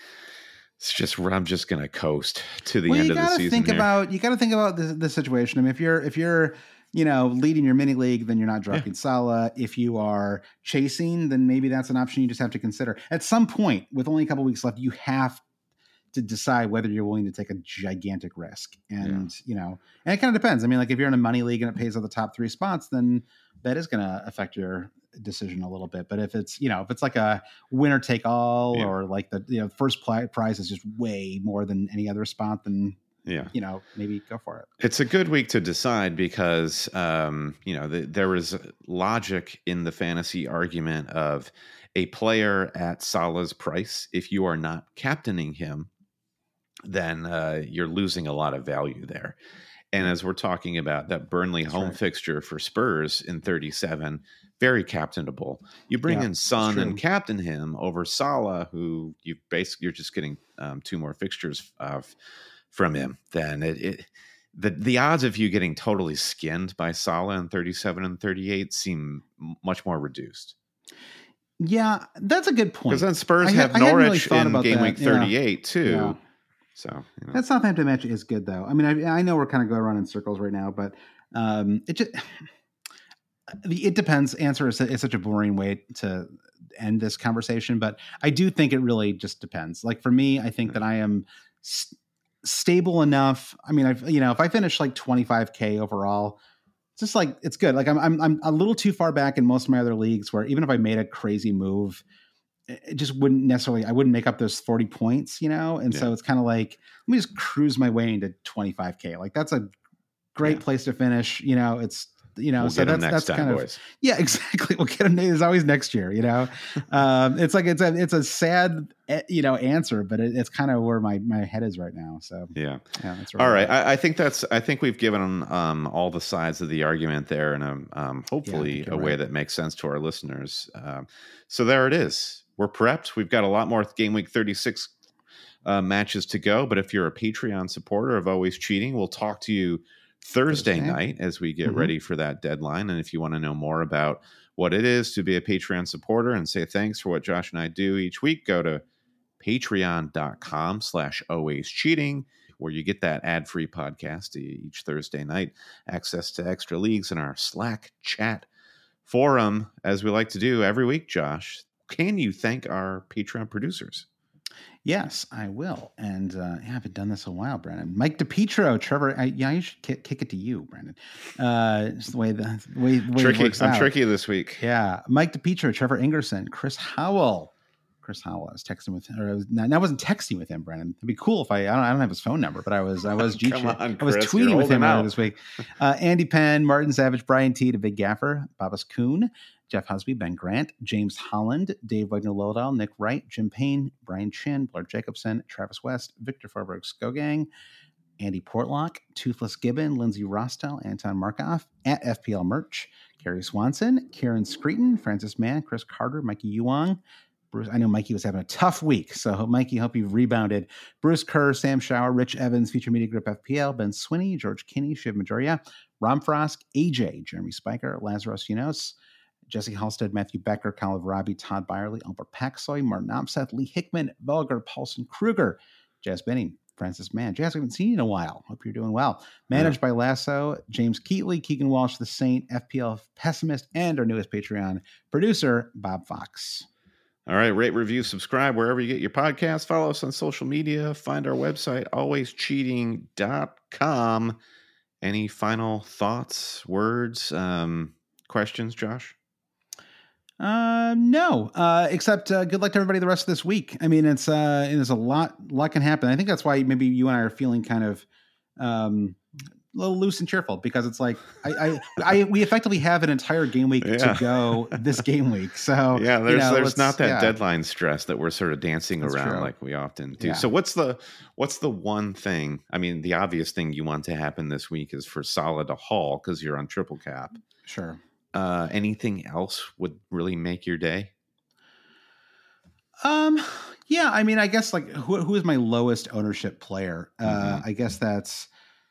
It's just I'm just gonna coast to the well, end of the season. You gotta think here. about you gotta think about the, the situation. I mean, if you're if you're you know leading your mini league, then you're not dropping yeah. Salah. If you are chasing, then maybe that's an option you just have to consider. At some point, with only a couple weeks left, you have to decide whether you're willing to take a gigantic risk. And yeah. you know, and it kind of depends. I mean, like if you're in a money league and it pays out the top three spots, then that is going to affect your decision a little bit. But if it's, you know, if it's like a winner take all yeah. or like the, you know, first prize is just way more than any other spot, then, yeah, you know, maybe go for it. It's a good week to decide because, um, you know, the, there is logic in the fantasy argument of a player at Salah's price. If you are not captaining him, then uh, you're losing a lot of value there. And as we're talking about that Burnley That's home right. fixture for Spurs in thirty-seven, very captainable. You bring yeah, in Son and captain him over Salah, who you basically you're just getting um, two more fixtures uh, from him. Then it, it the the odds of you getting totally skinned by Salah in thirty-seven and thirty-eight seem much more reduced. Yeah, that's a good point. Because then Spurs I, have I Norwich really in game that. week thirty-eight yeah. too. Yeah. So you know. That Southampton match is good, though. I mean, I, I know we're kind of going around in circles right now, but um, it just the it depends. Answer is, is such a boring way to end this conversation, but I do think it really just depends. Like for me, I think that I am st- stable enough. I mean, I've you know, if I finish like twenty-five K overall, it's just like it's good. Like I'm I'm I'm a little too far back in most of my other leagues where even if I made a crazy move, it just wouldn't necessarily, I wouldn't make up those forty points, you know? And yeah. so it's kind of like, let me just cruise my way into twenty-five K. Like that's a great yeah. place to finish. You know, it's, you know, we'll so that's, that's time, kind boys. of, yeah, exactly. We'll get them. There's always next year, you know? um, it's like, it's a, it's a sad, you know, answer, but it, it's kind of where my, my head is right now. So yeah. yeah that's all right. I, I think that's, I think we've given um, all the sides of the argument there in a, um, hopefully yeah, a way right. that makes sense to our listeners. Um, so there it is. We're prepped. We've got a lot more game week thirty-six uh, matches to go. But if you're a Patreon supporter of Always Cheating, we'll talk to you Thursday, Thursday. night as we get mm-hmm. ready for that deadline. And if you want to know more about what it is to be a Patreon supporter and say thanks for what Josh and I do each week, go to patreon.com slash always cheating, where you get that ad-free podcast each Thursday night, access to extra leagues in our Slack chat forum, as we like to do every week, Josh. Can you thank our Patreon producers? Yes, I will. And uh, yeah, I haven't done this in a while, Brandon. Mike DiPietro, Trevor. I, yeah, you should kick, kick it to you, Brandon. Uh, just the way the, the way, the way tricky. it works I'm out. tricky this week. Yeah, Mike DiPietro, Trevor Ingerson, Chris Howell. Chris Howell. I was texting with, or I was, no, I wasn't texting with him, Brandon. It'd be cool if I. I don't, I don't have his phone number, but I was. I was. Come on, I was Chris, tweeting with him earlier out. this week. Uh, Andy Penn, Martin Savage, Brian T, the Big Gaffer, Babas Kuhn, Jeff Husby, Ben Grant, James Holland, Dave Wagner Lowdell, Nick Wright, Jim Payne, Brian Chin, Blair Jacobson, Travis West, Victor Farberg Skogang, Andy Portlock, Toothless Gibbon, Lindsay Rostel, Anton Markoff, at F P L Merch, Carrie Swanson, Karen Screeton, Francis Mann, Chris Carter, Mikey Yuang, Bruce. I know Mikey was having a tough week, so Mikey, hope you've rebounded. Bruce Kerr, Sam Shower, Rich Evans, Future Media Group F P L, Ben Swinney, George Kinney, Shiv Majoria, Rom Frost, A J, Jeremy Spiker, Lazarus Yunos, Jesse Halstead, Matthew Becker, Kyle Robbie, Todd Byerly, Albert Paxoy, Martin Opseth, Lee Hickman, Volgar, Paulson Kruger, Jazz Benning, Francis Mann. Jazz, we haven't seen you in a while. Hope you're doing well. Managed yeah. by Lasso, James Keatley, Keegan Walsh, The Saint, F P L Pessimist, and our newest Patreon producer, Bob Fox. All right, rate, review, subscribe wherever you get your podcasts. Follow us on social media. Find our website, always cheating dot com. Any final thoughts, words, um, questions, Josh? Uh, no, uh, except uh, good luck to everybody the rest of this week. I mean, it's uh, there's a lot, lot can happen. I think that's why maybe you and I are feeling kind of um, a little loose and cheerful, because it's like I, I, I we effectively have an entire game week yeah. to go this game week. So yeah, there's you know, there's not that yeah. deadline stress that we're sort of dancing that's around true. like we often do. Yeah. So what's the what's the one thing? I mean, the obvious thing you want to happen this week is for Salah to haul because you're on triple cap. Sure. Uh, anything else would really make your day? Um, yeah, I mean, I guess like who who is my lowest ownership player? Uh, mm-hmm. I guess that's.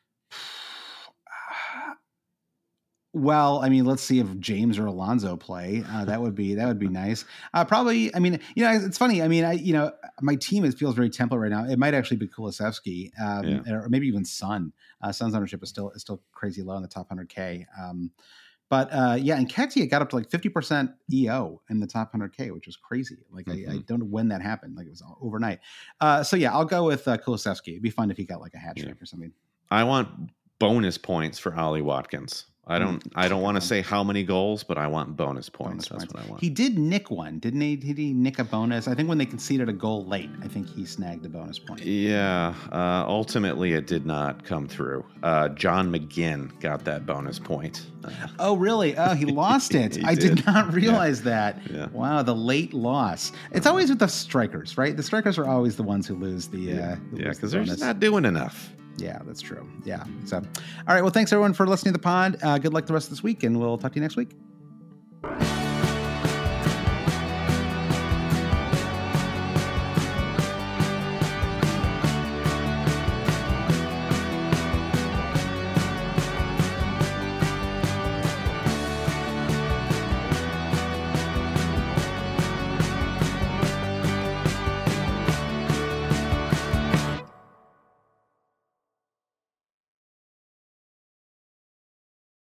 Well, I mean, let's see if James or Alonso play. Uh, that would be that would be nice. Uh, probably. I mean, you know, it's funny. I mean, I you know, my team is, feels very template right now. It might actually be Kulusevski, um, yeah. or maybe even Son. Uh, Son's ownership is still is still crazy low in the top one hundred K. Um, but uh, yeah, and Ketia got up to like fifty percent E O in the top one hundred K, which was crazy. Like mm-hmm. I, I don't know when that happened. Like it was overnight. Uh, so yeah, I'll go with uh, Kulusevski. It'd be fun if he got like a hat trick yeah. or something. I want bonus points for Ollie Watkins. I don't. I don't want to say how many goals, but I want bonus points. Bonus That's points. what I want. He did nick one, didn't he? Did he nick a bonus? I think when they conceded a goal late, I think he snagged a bonus point. Yeah. Uh, ultimately, it did not come through. Uh, John McGinn got that bonus point. Uh, oh, really? Oh, he lost it. he I did. did not realize yeah. that. Yeah. Wow, the late loss. It's always with the strikers, right? The strikers are always the ones who lose the. Yeah, uh, yeah, because the they're just not doing enough. Yeah, that's true. Yeah. So, all right. Well, thanks everyone for listening to the pod. Uh, good luck the rest of this week, and we'll talk to you next week.